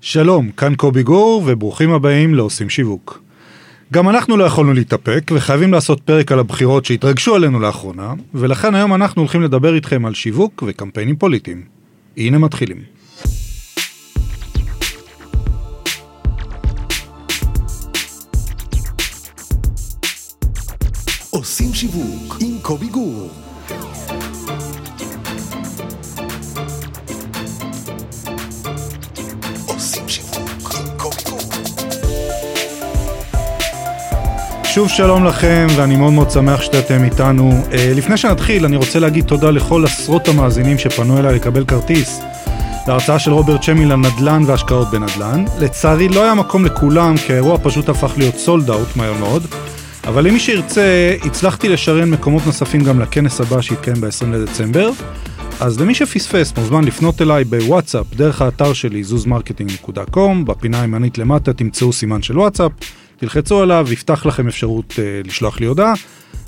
שלום, כאן קובי גור וברוכים הבאים לעושים שיווק. גם אנחנו לא יכולנו להתאפק וחייבים לעשות פרק על הבחירות שהתרגשו עלינו לאחרונה, ולכן היום אנחנו הולכים לדבר איתכם על שיווק וקמפיינים פוליטיים. הנה מתחילים. עושים שיווק עם קובי גור. שוב שלום לכם, ואני מאוד מאוד שמח שאתם איתנו. לפני שנתחיל, אני רוצה להגיד תודה לכל עשרות המאזינים שפנו אליי לקבל כרטיס להרצאה של רוברט שמיל על נדל"ן והשקעות בנדל"ן. לצערי לא היה מקום לכולם, כי האירוע פשוט הפך להיות סולד אאוט מהר מאוד. אבל למי שירצה, הצלחתי לשרן מקומות נוספים גם לכנס הבא שהתקיים ב-20 לדצמבר. אז למי שפספס, מוזמן לפנות אליי בוואטסאפ, דרך האתר שלי, zuzmarketing.com, בפינה הימנית למטה תמצאו סימן של וואטסאפ, תלחצו עליו, יפתח לכם אפשרות לשלוח לי הודעה,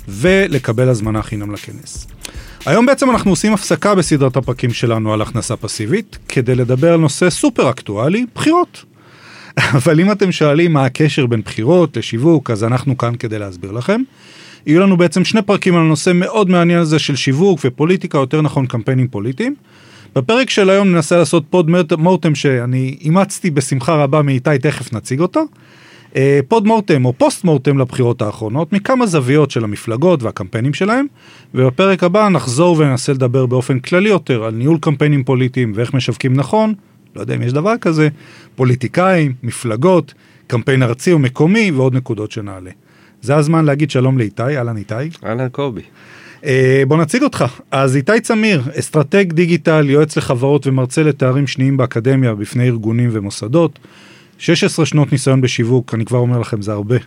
ולקבל הזמנה חינם לכנס. היום בעצם אנחנו עושים הפסקה בסדרת הפרקים שלנו על הכנסה פסיבית, כדי לדבר על נושא סופר אקטואלי, בחירות. אבל אם אתם שואלים מה הקשר בין בחירות לשיווק, אז אנחנו כאן כדי להסביר לכם. יהיו לנו בעצם שני פרקים על הנושא מאוד מעניין הזה של שיווק ופוליטיקה, יותר נכון קמפיינים פוליטיים. בפרק של היום ננסה לעשות פוד מורטם שאני אימצתי בשמחה רבה מאיתי, תכף נציג אותו. פוד מורטם או פוסט מורטם לבחירות האחרונות, מכמה זוויות של המפלגות והקמפיינים שלהם, ובפרק הבא נחזור וננסה לדבר באופן כללי יותר על ניהול קמפיינים פוליטיים ואיך משווקים נכון, לא יודע אם יש דבר כזה, פוליטיקאים, מפלגות, קמפיין ארצי או מקומי ועוד נקודות שנעלה. זה הזמן להגיד שלום לאיתי, אהלן איתי. אהלן קובי. בוא נציג אותך. אז איתי צמיר, אסטרטג דיגיטל, יועץ לחברות ומרצה לתארים שניים באקדמיה בפני ארגונים ומוסדות, 16 שנות ניסיון בשיווק, אני כבר אומר לכם, זה הרבה.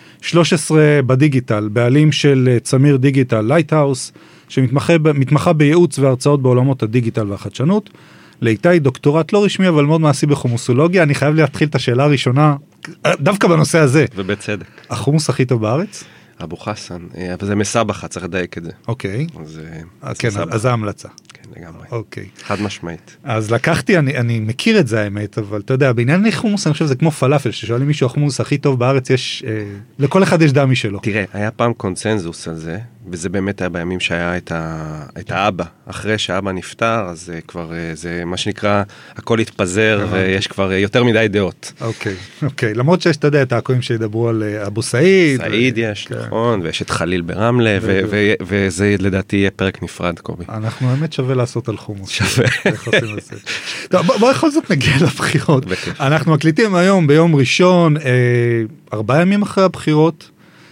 13 בדיגיטל, בעלים של צמיר דיגיטל לייטהאוס, שמתמחה בייעוץ והרצאות בעולמות הדיגיטל והחדשנות. לאיתי דוקטורט לא רשמי, אבל מאוד מעשי בחומוסולוגיה. אני חייב להתחיל את השאלה הראשונה, דווקא בנושא הזה. ובצדק. החומוס הכי טוב בארץ? אבו חסן, אבל זה מסבחה, צריך לדייק את זה. אוקיי. כן, אז ההמלצה. כן, לגמרי. אוקיי. חד משמעית. אז לקחתי, אני מכיר את זה האמת, אבל אתה יודע, בעניין חומוס אני חושב שזה כמו פלאפל, ששואלים מישהו החומוס הכי טוב בארץ, יש, לכל אחד יש דמי שלו. תראה, היה פעם קונצנזוס על זה, וזה באמת היה בימים שהיה את האבא. אחרי שהאבא נפטר, אז כבר זה מה שנקרא, הכל התפזר, ויש כבר יותר מדי דעות. אוקיי. למרות שיש, אתה יודע, את העקויים שידברו על אבו סעיד. סעיד יש, נכון, ויש את חליל ברמלה, וזה לדעתי יהיה פרק נפרד, קובי. אנחנו האמת שווה לעשות על חומוס. שווה. בוא בכל זאת נגיע לבחירות. אנחנו מקליטים היום ביום ראשון, 4 ימים אחרי הבחירות,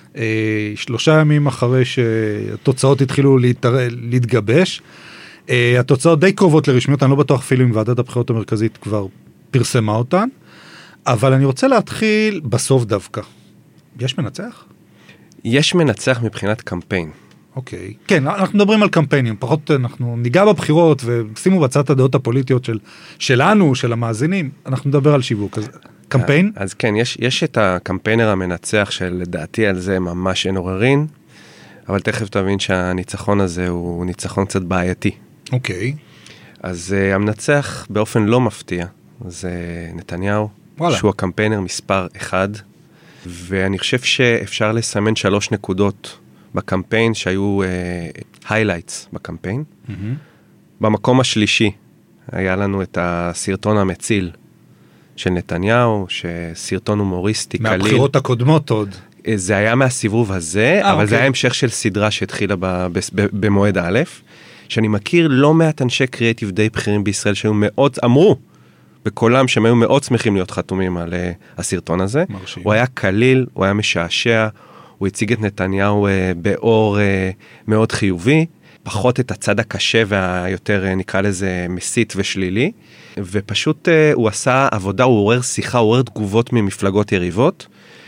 3 ימים אחרי שהתוצאות התחילו להתגבש. התוצאות די קרובות לרשמיות, אני לא בטוח אפילו אם ועדת הבחירות המרכזית כבר פרסמה אותן, אבל אני רוצה להתחיל בסוף דווקא. יש מנצח? יש מנצח מבחינת קמפיין. אוקיי. כן, אנחנו מדברים על קמפיינים, פחות אנחנו ניגע בבחירות ושימו בצד הדעות הפוליטיות שלנו, של המאזינים, אנחנו נדבר על שיווק. אז קמפיין? אז כן, יש את הקמפיינר המנצח שלדעתי על זה ממש אין עוררין, אבל תכף תבין שהניצחון הזה הוא ניצחון קצת בעייתי. אוקיי. אז המנצח באופן לא מפתיע, זה נתניהו, שהוא הקמפיינר מספר 1, ואני חושב שאפשר לסמן 3 נקודות בקמפיין שהיו highlights בקמפיין. במקום השלישי היה לנו את הסרטון המציל של נתניהו, שסרטון הומוריסטי קליל. מהבחירות הקודמות עוד. זה היה מהסיבוב הזה, אבל זה היה המשך של סדרה שהתחילה במועד א', שאני מכיר לא מעט אנשי קריאטיב די בכירים בישראל שהיו מאוד, אמרו בקולם שהם היו מאוד שמחים להיות חתומים על הסרטון הזה. מרשים. הוא היה קליל, הוא היה משעשע, הוא הציג את נתניהו באור מאוד חיובי, פחות את הצד הקשה והיותר נקרא לזה מסית ושלילי, ופשוט הוא עשה עבודה, הוא עורר שיחה, הוא עורר תגובות ממפלגות יריבות,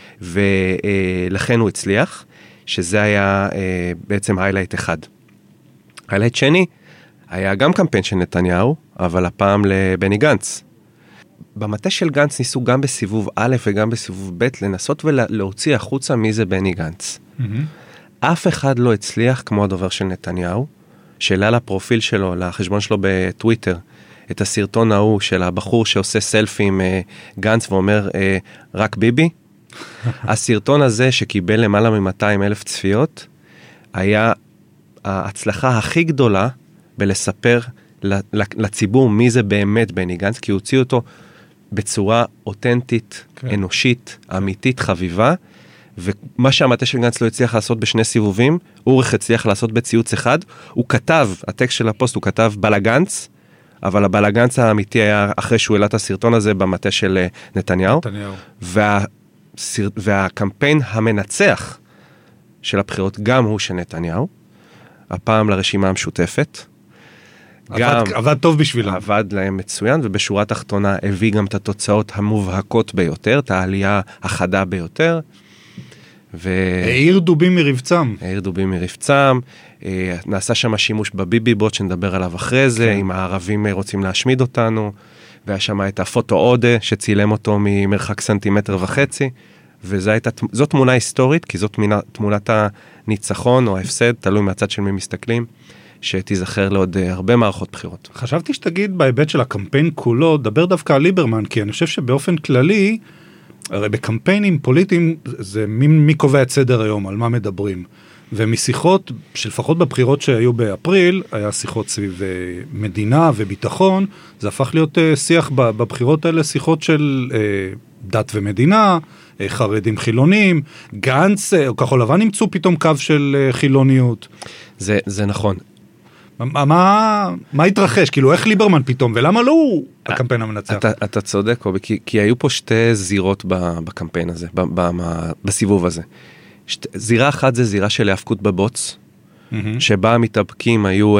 ולכן הוא הצליח, שזה היה בעצם highlight אחד. highlight שני, היה גם קמפיין של נתניהו, אבל הפעם לבני גנץ. במטה של גנץ ניסו גם בסיבוב א' וגם בסיבוב ב' לנסות ולהוציא החוצה מי זה בני גנץ. אף אחד לא הצליח כמו הדובר של נתניהו, שאלה לפרופיל שלו, לחשבון שלו בטוויטר, את הסרטון ההוא של הבחור שעושה סלפי עם גנץ ואומר, רק ביבי. הסרטון הזה שקיבל למעלה מ-200,000 צפיות, היה ההצלחה הכי גדולה בלספר לציבור מי זה באמת בני גנץ, כי הוציא אותו בצורה אותנטית, אנושית, אמיתית, חביבה, ומה שהמטה של גנץ לא הצליח לעשות בשני סיבובים, אורך הצליח לעשות בציוץ אחד, הוא כתב, הטקסט של הפוסט הוא כתב בלגנץ, אבל הבלגנץ האמיתי היה אחרי שהוא העלה את הסרטון הזה במטה של נתניהו, והקמפיין המנצח של הבחירות גם הוא של נתניהו, הפעם לרשימה המשותפת, עבד טוב בשבילם. עבד להם מצוין, ובשורה התחתונה הביא גם את התוצאות המובהקות ביותר, את העלייה החדה ביותר. העיר דובים מרבצם. העיר דובים מרבצם, נעשה שם שימוש בביבי בוט שנדבר עליו אחרי זה, אם הערבים רוצים להשמיד אותנו, והיה שם את הפוטו אודה שצילם אותו ממרחק 1.5 סנטימטר, וזאת תמונה היסטורית, כי זאת תמונת הניצחון או ההפסד, תלוי מהצד של מי מסתכלים, שתיזכר לעוד הרבה מערכות בחירות. חשבתי שתגיד בהיבט של הקמפיין כולו, דבר דווקא על ליברמן, כי אני חושב שבאופן כללי, הרי בקמפיינים פוליטיים, זה מי קובע את סדר היום, על מה מדברים. ומשיחות, שלפחות בבחירות שהיו באפריל, היה שיחות סביב מדינה וביטחון, זה הפך להיות שיח בבחירות האלה, שיחות של דת ומדינה, חרדים חילונים, גנץ, או כחול לבן נמצאו פתאום קו של חילוניות. זה נכון. מה התרחש? כאילו, איך ליברמן פתאום, ולמה לא הוא הקמפיין המנצח? אתה צודק, קובי, כי היו פה שתי זירות בקמפיין הזה, בסיבוב הזה. זירה אחת זה זירה של להפקות בבוץ, שבה המתאבקים היו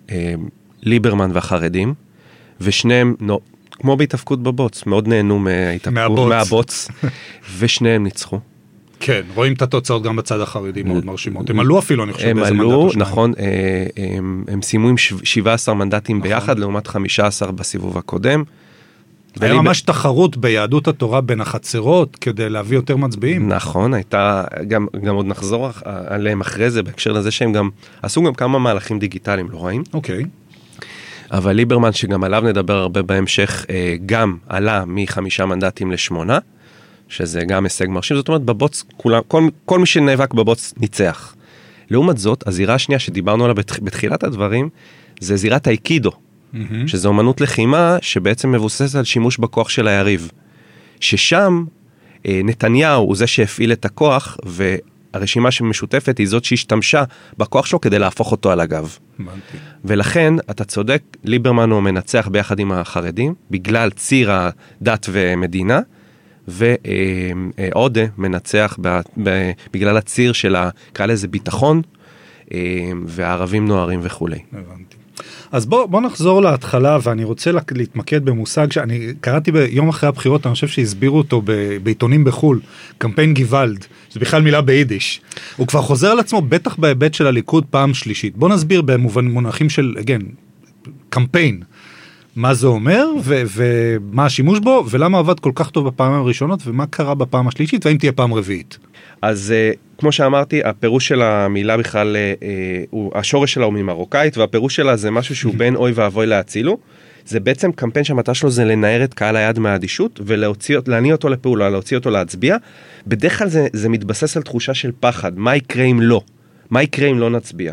ליברמן והחרדים, ושניהם, כמו בהתאבקות בבוץ, מאוד נהנו מהבוץ, ושניהם ניצחו. כן, רואים את התוצאות גם בצד החרדי, מאוד מרשימות. הם עלו אפילו, אני חושב, באיזה מנדט או שניים. נכון, הם סיימו עם 17 מנדטים ביחד, לעומת 15 בסיבוב הקודם. היה ממש תחרות ביהדות התורה בין החצרות, כדי להביא יותר מצביעים. נכון, הייתה, גם עוד נחזור עליהם אחרי זה, בהקשר לזה שהם גם, עשו גם כמה מהלכים דיגיטליים, לא רואים? אוקיי. אבל ליברמן, שגם עליו נדבר הרבה בהמשך, גם עלה מ5 מנדטים ל8, שזה גם הישג מרשים, זאת אומרת, בבוץ, כל מי שנאבק בבוץ ניצח. לעומת זאת, הזירה השנייה שדיברנו עליה בתחילת הדברים, זה זירת האיקידו, שזו אומנות לחימה שבעצם מבוססת על שימוש בכוח של היריב. ששם נתניהו הוא זה שהפעיל את הכוח, והרשימה שמשותפת היא זאת שהשתמשה בכוח שלו כדי להפוך אותו על הגב. ולכן, אתה צודק, ליברמן הוא מנצח ביחד עם החרדים, בגלל ציר הדת ומדינה, ועודה מנצח בגלל הציר של קרא לזה ביטחון, והערבים נוערים וכו'. הבנתי. אז בוא נחזור להתחלה, ואני רוצה להתמקד במושג שאני קראתי ביום אחרי הבחירות, אני חושב שהסבירו אותו בעיתונים בחול, קמפיין גיוולד, זה בכלל מילה ביידיש. הוא כבר חוזר על עצמו, בטח בהיבט של הליכוד פעם שלישית. בוא נסביר במונחים של, קמפיין. מה זה אומר, ומה השימוש בו, ולמה עבד כל כך טוב בפעם הראשונות, ומה קרה בפעם השלישית, והאם תהיה פעם רביעית. אז כמו שאמרתי, הפירוש של המילה בכלל, השורש שלה הוא ממרוקאית, והפירוש שלה זה משהו שהוא בין אוי ואבוי להצילו. זה בעצם קמפיין שהמטרה שלו זה לנער את קהל היד מהאדישות, ולהניע אותו לפעולה, להוציא אותו להצביע. בדרך כלל זה מתבסס על תחושה של פחד. מה יקרה אם לא? מה יקרה אם לא נצביע?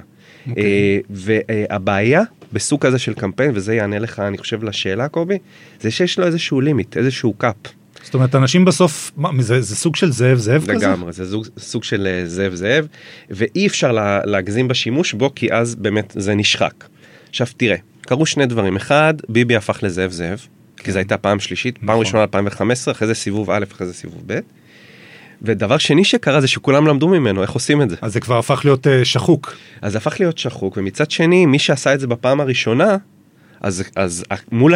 והבעיה בסוג כזה של קמפיין, וזה יענה לך, אני חושב, לשאלה, קובי, זה שיש לו איזשהו לימיט, איזשהו קאפ. זאת אומרת, אנשים בסוף, זה סוג של זאב כזה? לגמרי, זה סוג של זאב, ואי אפשר להגזים בשימוש בו, כי אז באמת זה נשחק. עכשיו תראה, קרו שני דברים. אחד, ביבי הפך לזאב, כי זו הייתה פעם שלישית, פעם ראשונה 2015, אחרי זה סיבוב א', אחרי זה סיבוב ב'. ודבר שני שקרה זה שכולם למדו ממנו, איך עושים את זה. אז זה כבר הפך להיות שחוק. אז זה הפך להיות שחוק, ומצד שני, מי שעשה את זה בפעם הראשונה, אז מול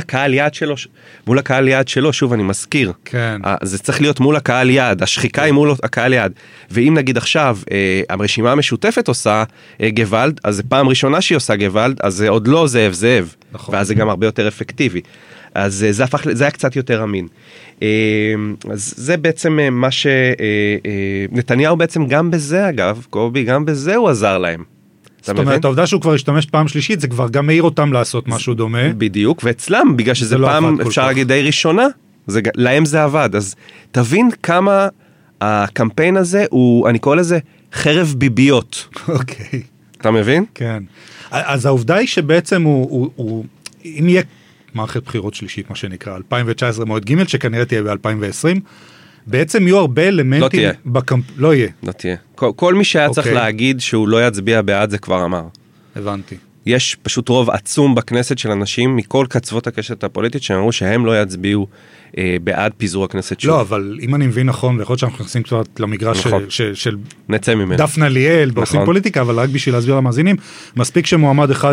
הקהל יעד שלו, שוב אני מזכיר, כן. זה צריך להיות מול הקהל יעד, השחיקה היא מול הקהל יעד, ואם נגיד עכשיו, הרשימה המשותפת עושה גוואלד, אז זה פעם ראשונה שהיא עושה גוואלד, אז זה עוד לא זאב, נכון. ואז זה גם הרבה יותר אפקטיבי. אז זה היה קצת יותר אמין. אז זה בעצם מה שנתניהו בעצם גם בזה אגב, קובי, גם בזה הוא עזר להם. זאת אומרת, העובדה שהוא כבר השתמש פעם שלישית, זה כבר גם מעיר אותם לעשות משהו דומה. בדיוק, ואצלם, בגלל שזה פעם, אפשר להגיד די ראשונה, להם זה עבד, אז תבין כמה הקמפיין הזה הוא, אני קורא לזה, חרב ביביות. אוקיי. אתה מבין? כן. אז העובדה היא שבעצם אם יהיה מערכת בחירות שלישית, מה שנקרא, 2019 מועד ג' שכנראה תהיה ב-2020, בעצם יהיו הרבה אלמנטים... לא יהיה. לא תהיה. כל מי שהיה צריך להגיד שהוא לא יצביע בעד זה כבר אמר. הבנתי. יש פשוט רוב עצום בכנסת של אנשים מכל קצוות הקשת הפוליטית שאמרו שהם לא יצביעו בעד פיזור הכנסת שוב. לא, אבל אם אני מבין נכון, ויכול להיות שאנחנו נכנסים קצת למגרש של נצא ממנו. דפנה ליאל, ועושים פוליטיקה, אבל רק בשביל להסביר למאזינים, מספיק שמועמד אחד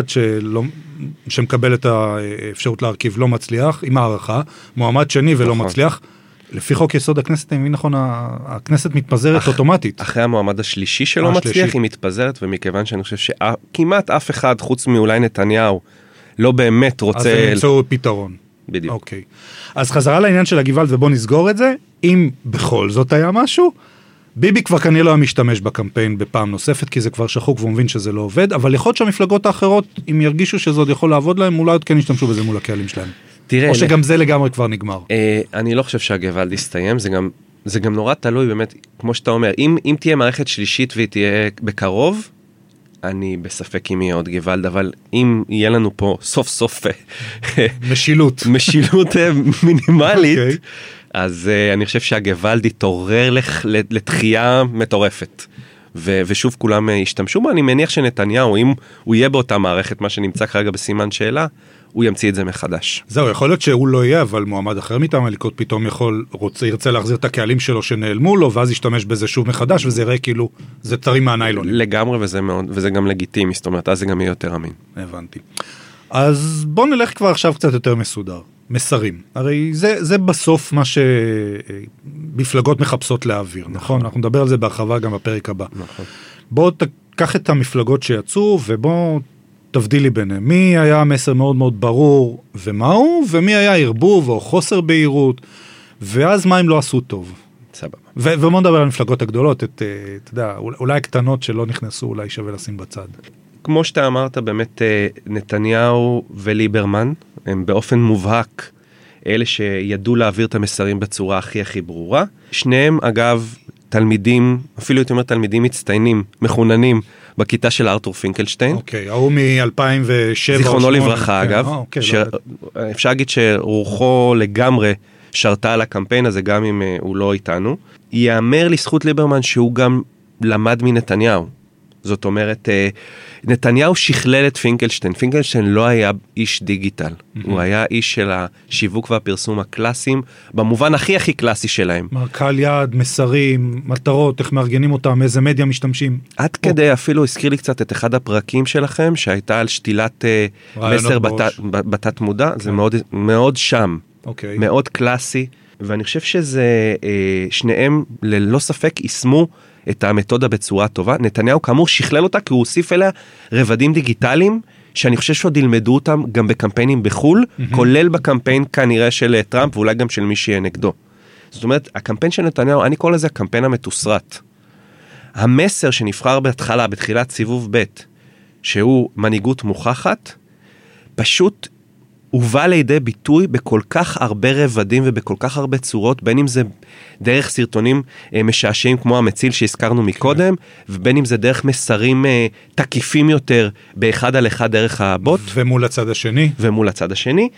שמקבל את האפשרות להרכיב לא מצליח, עם הערכה, מועמד שני ולא מצליח, לפי חוק יסוד הכנסת, אני מבין נכון, הכנסת מתפזרת אוטומטית. אחרי המועמד השלישי שלא מצליח, היא מתפזרת, ומכיוון שאני חושב שכמעט אף אחד, חוץ מאולי נתניהו, לא באמת רוצה... אז הם ימצאו פתרון. בדיוק. אוקיי. אז חזרה לעניין של הגוואלד, ובוא נסגור את זה. אם בכל זאת היה משהו, ביבי כבר כנראה לא היה משתמש בקמפיין בפעם נוספת, כי זה כבר שחוק והוא מבין שזה לא עובד, אבל יכול להיות שהמפלגות האחרות, אם ירגישו שזה עוד יכול לעבוד להם, אולי עוד כן ישתמשו בזה מול הקהלים שלהם. או שגם זה לגמרי כבר נגמר. אני לא חושב שהגוואלד יסתיים, זה גם נורא תלוי באמת, כמו שאתה אומר, אם תהיה מערכת שלישית והיא תהיה בקרוב, אני בספק אם יהיה עוד גוואלד, אבל אם יהיה לנו פה סוף סוף משילות מינימלית, אז אני חושב שהגוואלד יתעורר לתחייה מטורפת. ושוב כולם ישתמשו בו, אני מניח שנתניהו, אם הוא יהיה באותה מערכת, מה שנמצא כרגע בסימן שאלה, הוא ימציא את זה מחדש. זהו, יכול להיות שהוא לא יהיה, אבל מועמד אחר מטעם הליכוד פתאום ירצה להחזיר את הקהלים שלו שנעלמו לו, ואז ישתמש בזה שוב מחדש, וזה יראה כאילו, זה טרי מהניילון. לגמרי, וזה גם לגיטימי, זאת אומרת, אז זה גם יהיה יותר אמין. הבנתי. אז בוא נלך כבר עכשיו קצת יותר מסודר. מסרים. הרי זה בסוף מה שמפלגות מחפשות להעביר, נכון? אנחנו נדבר על זה בהרחבה גם בפרק הבא. נכון. בוא תקח את המפלגות שיצאו, ובוא תבדיל לי ביניהם. מי היה מסר מאוד מאוד ברור ומהו, ומי היה ערבוב או חוסר בהירות, ואז מה הם לא עשו טוב. סבבה. ובוא נדבר על המפלגות הגדולות, אתה יודע, אולי הקטנות שלא נכנסו, אולי שווה לשים בצד. כמו שאתה אמרת, באמת נתניהו וליברמן, הם באופן מובהק, אלה שידעו להעביר את המסרים בצורה הכי הכי ברורה. שניהם, אגב, תלמידים, אפילו יותר תלמידים מצטיינים, מחוננים, בכיתה של ארתור פינקלשטיין. אוקיי, ההוא מ-2007. זיכרונו לברכה, אגב. אפשר להגיד שרוחו לגמרי שרתה על הקמפיין הזה, גם אם הוא לא איתנו. יאמר לזכות ליברמן שהוא גם למד מנתניהו. זאת אומרת, נתניהו שכלל את פינקלשטיין. פינקלשטיין לא היה איש דיגיטל. הוא היה איש של השיווק והפרסום הקלאסיים, במובן הכי הכי קלאסי שלהם. קהל יעד, מסרים, מטרות, איך מארגנים אותם, איזה מדיה משתמשים. עד כדי אפילו הזכיר לי קצת את אחד הפרקים שלכם, שהייתה על שתילת מסר בתת מודע. זה מאוד שם. מאוד קלאסי. ואני חושב שזה, שניהם ללא ספק יישמו את המתודה בצורה טובה. נתניהו כאמור שכלל אותה, כי הוא הוסיף אליה רבדים דיגיטליים, שאני חושב שעוד ילמדו אותם גם בקמפיינים בחול, כולל בקמפיין כנראה של טראמפ, ואולי גם של מי שיהיה נגדו. זאת אומרת, הקמפיין של נתניהו, אני קורא לזה הקמפיין המתוסרט. המסר שנבחר בהתחלה, בתחילת סיבוב ב', שהוא מנהיגות מוכחת, פשוט הובא לידי ביטוי בכל כך הרבה רבדים ובכל כך הרבה צורות, בין אם זה דרך סרטונים משעשעים כמו המציל שהזכרנו מקודם, ובין אם זה דרך מסרים תקיפים יותר באחד על אחד דרך הבוט. ומול הצד השני. ומול הצד השני,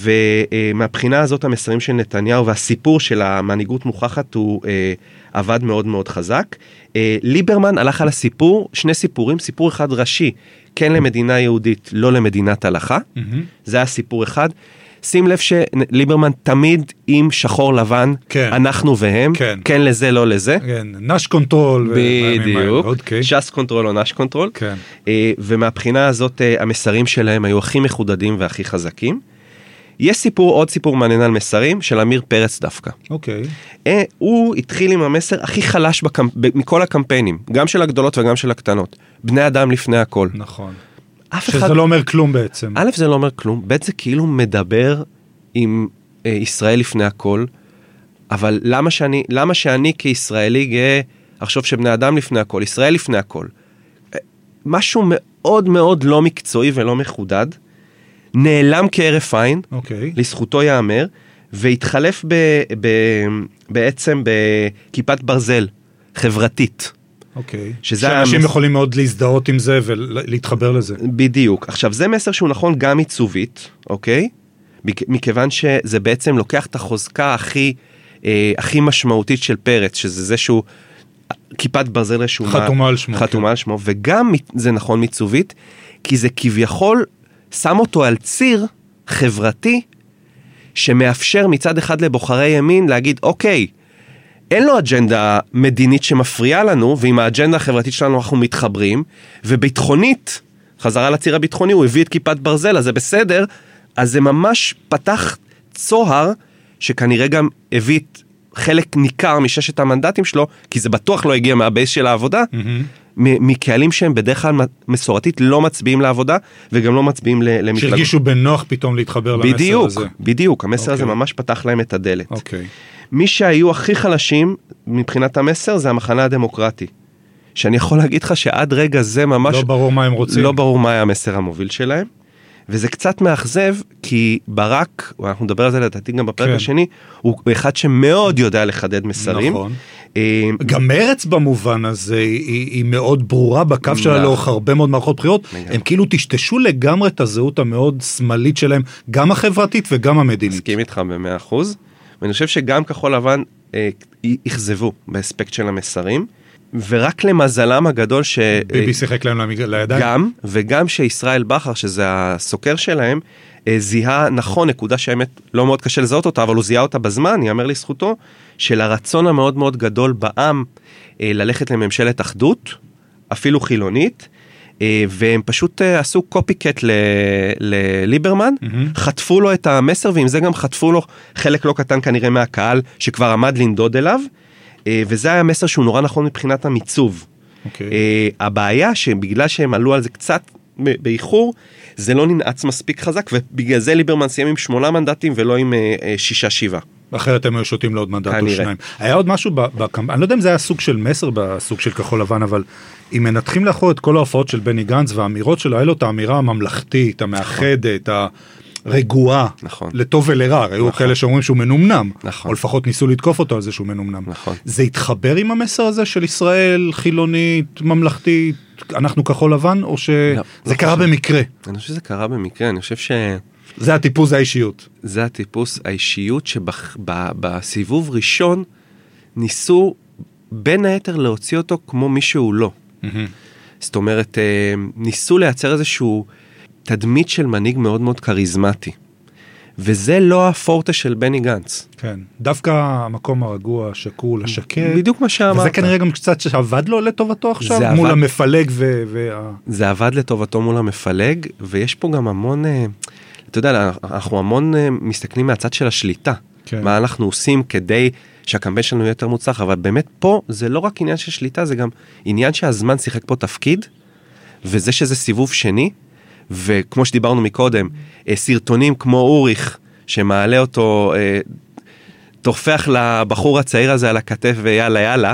ומהבחינה הזאת המסרים של נתניהו והסיפור של המנהיגות מוכחת הוא עבד מאוד מאוד חזק. ליברמן הלך על הסיפור, שני סיפורים, סיפור אחד ראשי, כן למדינה יהודית, לא למדינת הלכה. זה היה סיפור אחד. שים לב שליברמן תמיד עם שחור לבן, אנחנו והם, כן לזה, לא לזה. נש קונטרול. בדיוק, שס קונטרול או נש קונטרול. ומהבחינה הזאת המסרים שלהם היו הכי מחודדים והכי חזקים. יש עוד סיפור מעניין על מסרים של אמיר פרץ דווקא. אוקיי. הוא התחיל עם המסר הכי חלש מכל הקמפיינים, גם של הגדולות וגם של הקטנות. בני אדם לפני הכל. נכון. שזה לא אומר כלום בעצם. א', זה לא אומר כלום, ב', זה כאילו מדבר עם ישראל לפני הכל, אבל למה שאני כישראלי גאה, אחשוב שבני אדם לפני הכל, ישראל לפני הכל. משהו מאוד מאוד לא מקצועי ולא מחודד, נעלם כערף עין, לזכותו יאמר, והתחלף בעצם בכיפת ברזל חברתית. אוקיי. שאנשים יכולים מאוד להזדהות עם זה ולהתחבר לזה. בדיוק. עכשיו, זה מסר שהוא נכון גם עיצובית, אוקיי? מכיוון שזה בעצם לוקח את החוזקה הכי משמעותית של פרץ, שזה זה שהוא כיפת ברזל רשומה. חתומה על שמו. וגם זה נכון עיצובית, כי זה כביכול שם אותו על ציר חברתי, שמאפשר מצד אחד לבוחרי ימין להגיד, אוקיי, אין לו אג'נדה מדינית שמפריעה לנו, ועם האג'נדה החברתית שלנו אנחנו מתחברים, וביטחונית, חזרה לציר הביטחוני, הוא הביא את כיפת ברזל, אז זה בסדר, אז זה ממש פתח צוהר, שכנראה גם הביא חלק ניכר מששת המנדטים שלו, כי זה בטוח לא הגיע מהבייס של העבודה, מקהלים שהם בדרך כלל מסורתית לא מצביעים לעבודה, וגם לא מצביעים למפלגות. שהרגישו בנוח פתאום להתחבר למסר הזה. בדיוק, המסר הזה ממש פתח להם את הדלת. מי שהיו הכי חלשים מבחינת המסר, זה המחנה הדמוקרטי. שאני יכול להגיד לך שעד רגע זה ממש... לא ברור מה הם רוצים. לא ברור מה היה המסר המוביל שלהם. וזה קצת מאכזב, כי ברק, ואנחנו נדבר על זה לדעתי גם בפרק השני, הוא אחד שמאוד יודע לחדד מסרים. נכון. גם מרץ במובן הזה היא מאוד ברורה בקו שלה לאורך הרבה מאוד מערכות בחירות. הם כאילו תשתשו לגמרי את הזהות המאוד שמאלית שלהם, גם החברתית וגם המדינית. מסכים איתך ב100%. ואני חושב שגם כחול לבן יחזבו באספקט של המסרים. ורק למזלם הגדול ביבי שיחק להם לידיים. גם, וגם שישראל בחר, שזה הסוקר שלהם, זיהה נכון, נקודה שהאמת לא מאוד קשה לזהות אותה, אבל הוא זיהה אותה בזמן, יאמר לזכותו, של הרצון המאוד מאוד גדול בעם ללכת לממשלת אחדות, אפילו חילונית, והם פשוט עשו קופיקט לליברמן, חטפו לו את המסר, ועם זה גם חטפו לו חלק לא קטן כנראה מהקהל, שכבר עמד לנדוד אליו, וזה היה מסר שהוא נורא נכון מבחינת המיצוב. הבעיה שבגלל שהם עלו על זה קצת באיחור, זה לא ננעץ מספיק חזק, ובגלל זה ליברמן סיים עם 8 מנדטים ולא עם 6-7. אחרת הם היו שותים לעוד מנדט או 2. היה עוד משהו, אני לא יודע אם זה היה סוג של מסר בסוג של כחול לבן, אבל אם מנתחים לאחור את כל ההופעות של בני גנץ והאמירות שלו, היה לו את האמירה הממלכתית, המאחדת, רגועה, לטוב ולרע, היו כאלה שאומרים שהוא מנומנם, או לפחות ניסו לתקוף אותו על זה שהוא מנומנם. זה התחבר עם המסר הזה של ישראל חילונית, ממלכתית, אנחנו כחול לבן, או שזה קרה במקרה? אני חושב שזה קרה במקרה, אני חושב ש... זה הטיפוס האישיות. זה הטיפוס האישיות שבסיבוב ראשון ניסו בין היתר להוציא אותו כמו מישהו לא. זאת אומרת, ניסו לייצר איזשהו תדמית של מנהיג מאוד מאוד קריזמטי. וזה לא הפורטה של בני גנץ. כן, דווקא המקום הרגוע, שקול, השקט. בדיוק מה שאמרת. וזה כנראה גם קצת שעבד לו לטובתו עכשיו, מול המפלג זה עבד לטובתו מול המפלג, ויש פה גם המון, אתה יודע, אנחנו המון מסתכלים מהצד של השליטה. מה אנחנו עושים כדי שהקמפיין שלנו יהיה יותר מוצלח, אבל באמת פה זה לא רק עניין של שליטה, זה גם עניין שהזמן שיחק פה תפקיד, וזה שזה סיבוב שני, וכמו שדיברנו מקודם, סרטונים כמו אוריך, שמעלה אותו, תורפח לבחור הצעיר הזה על הכתף ויאללה יאללה,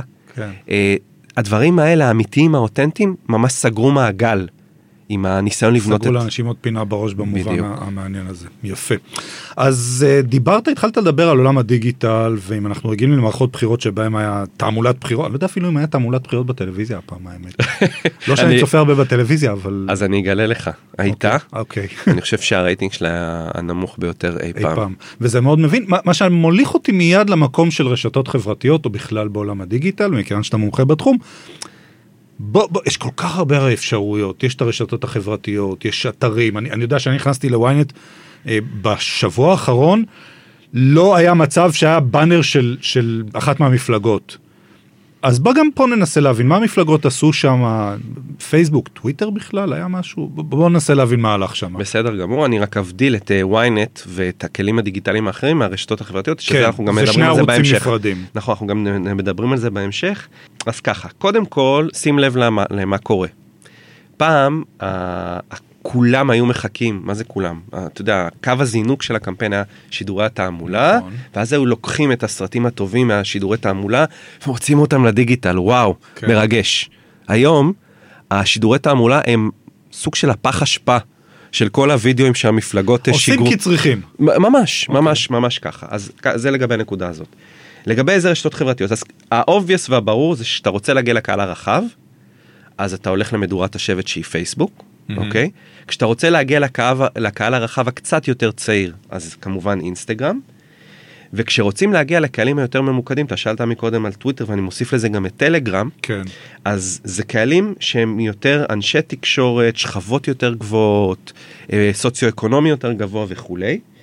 הדברים האלה, האמיתיים, האותנטיים, ממש סגרו מעגל, עם הניסיון לבנות סגרו לאנשים עוד פינה בראש במובן המעניין הזה. יפה. אז התחלת לדבר על עולם הדיגיטל, ואם אנחנו רגילים למערכות בחירות שבהם היה תעמולת בחירות, אני לא יודע אפילו אם היה תעמולת בחירות בטלוויזיה הפעם, האמת. לא שאני צופה הרבה בטלוויזיה, אבל... אז אני אגלה לך. הייתה. אני חושב שהרייטינג שלה היה הנמוך ביותר אי פעם. וזה מאוד מבין. מה שמוליך אותי מיד למקום של רשתות חברתיות, או בכלל בעולם הדיגיטל, מכיוון שאתה מומחה בתחום, יש כל כך הרבה אפשרויות, יש את הרשתות החברתיות, יש אתרים, אני יודע שאני נכנסתי לוויינט בשבוע האחרון, לא היה מצב שהיה באנר של אחת מהמפלגות. אז בוא גם פה ננסה להבין, מה המפלגות עשו שם, פייסבוק, טוויטר בכלל, היה משהו, בוא ננסה להבין מה הלך שם. בסדר גמור, אני רק אבדיל את וויינט ואת הכלים הדיגיטליים האחרים מהרשתות החברתיות, שזה אנחנו גם מדברים על זה בהמשך. נכון, אנחנו גם מדברים על זה בהמשך. אז ככה, קודם כל, שים לב למה קורה. פעם, כולם היו מחכים, מה זה כולם? אתה יודע, קו הזינוק של הקמפיין היה שידורי התעמולה, ואז היו לוקחים את הסרטים הטובים מהשידורי תעמולה, ומוצאים אותם לדיגיטל, וואו, מרגש. היום, השידורי תעמולה הם סוג של הפח אשפה של כל הוידאוים שהמפלגות שיגרו. עושים כי צריכים. ממש, ממש, ממש ככה. אז זה לגבי הנקודה הזאת. לגבי איזה רשתות חברתיות, אז האובייס והברור זה שאתה רוצה להגיע לקהל הרחב, אז אתה הולך למדורת השבט שהיא פייסבוק, אוקיי? כשאתה רוצה להגיע לקהל הרחב הקצת יותר צעיר, אז כמובן אינסטגרם, וכשרוצים להגיע לקהלים היותר ממוקדים, אתה שאלת מקודם על טוויטר, ואני מוסיף לזה גם את טלגרם, כן. אז זה קהלים שהם יותר אנשי תקשורת, שכבות יותר גבוהות, סוציו-אקונומי יותר גבוה וכו'.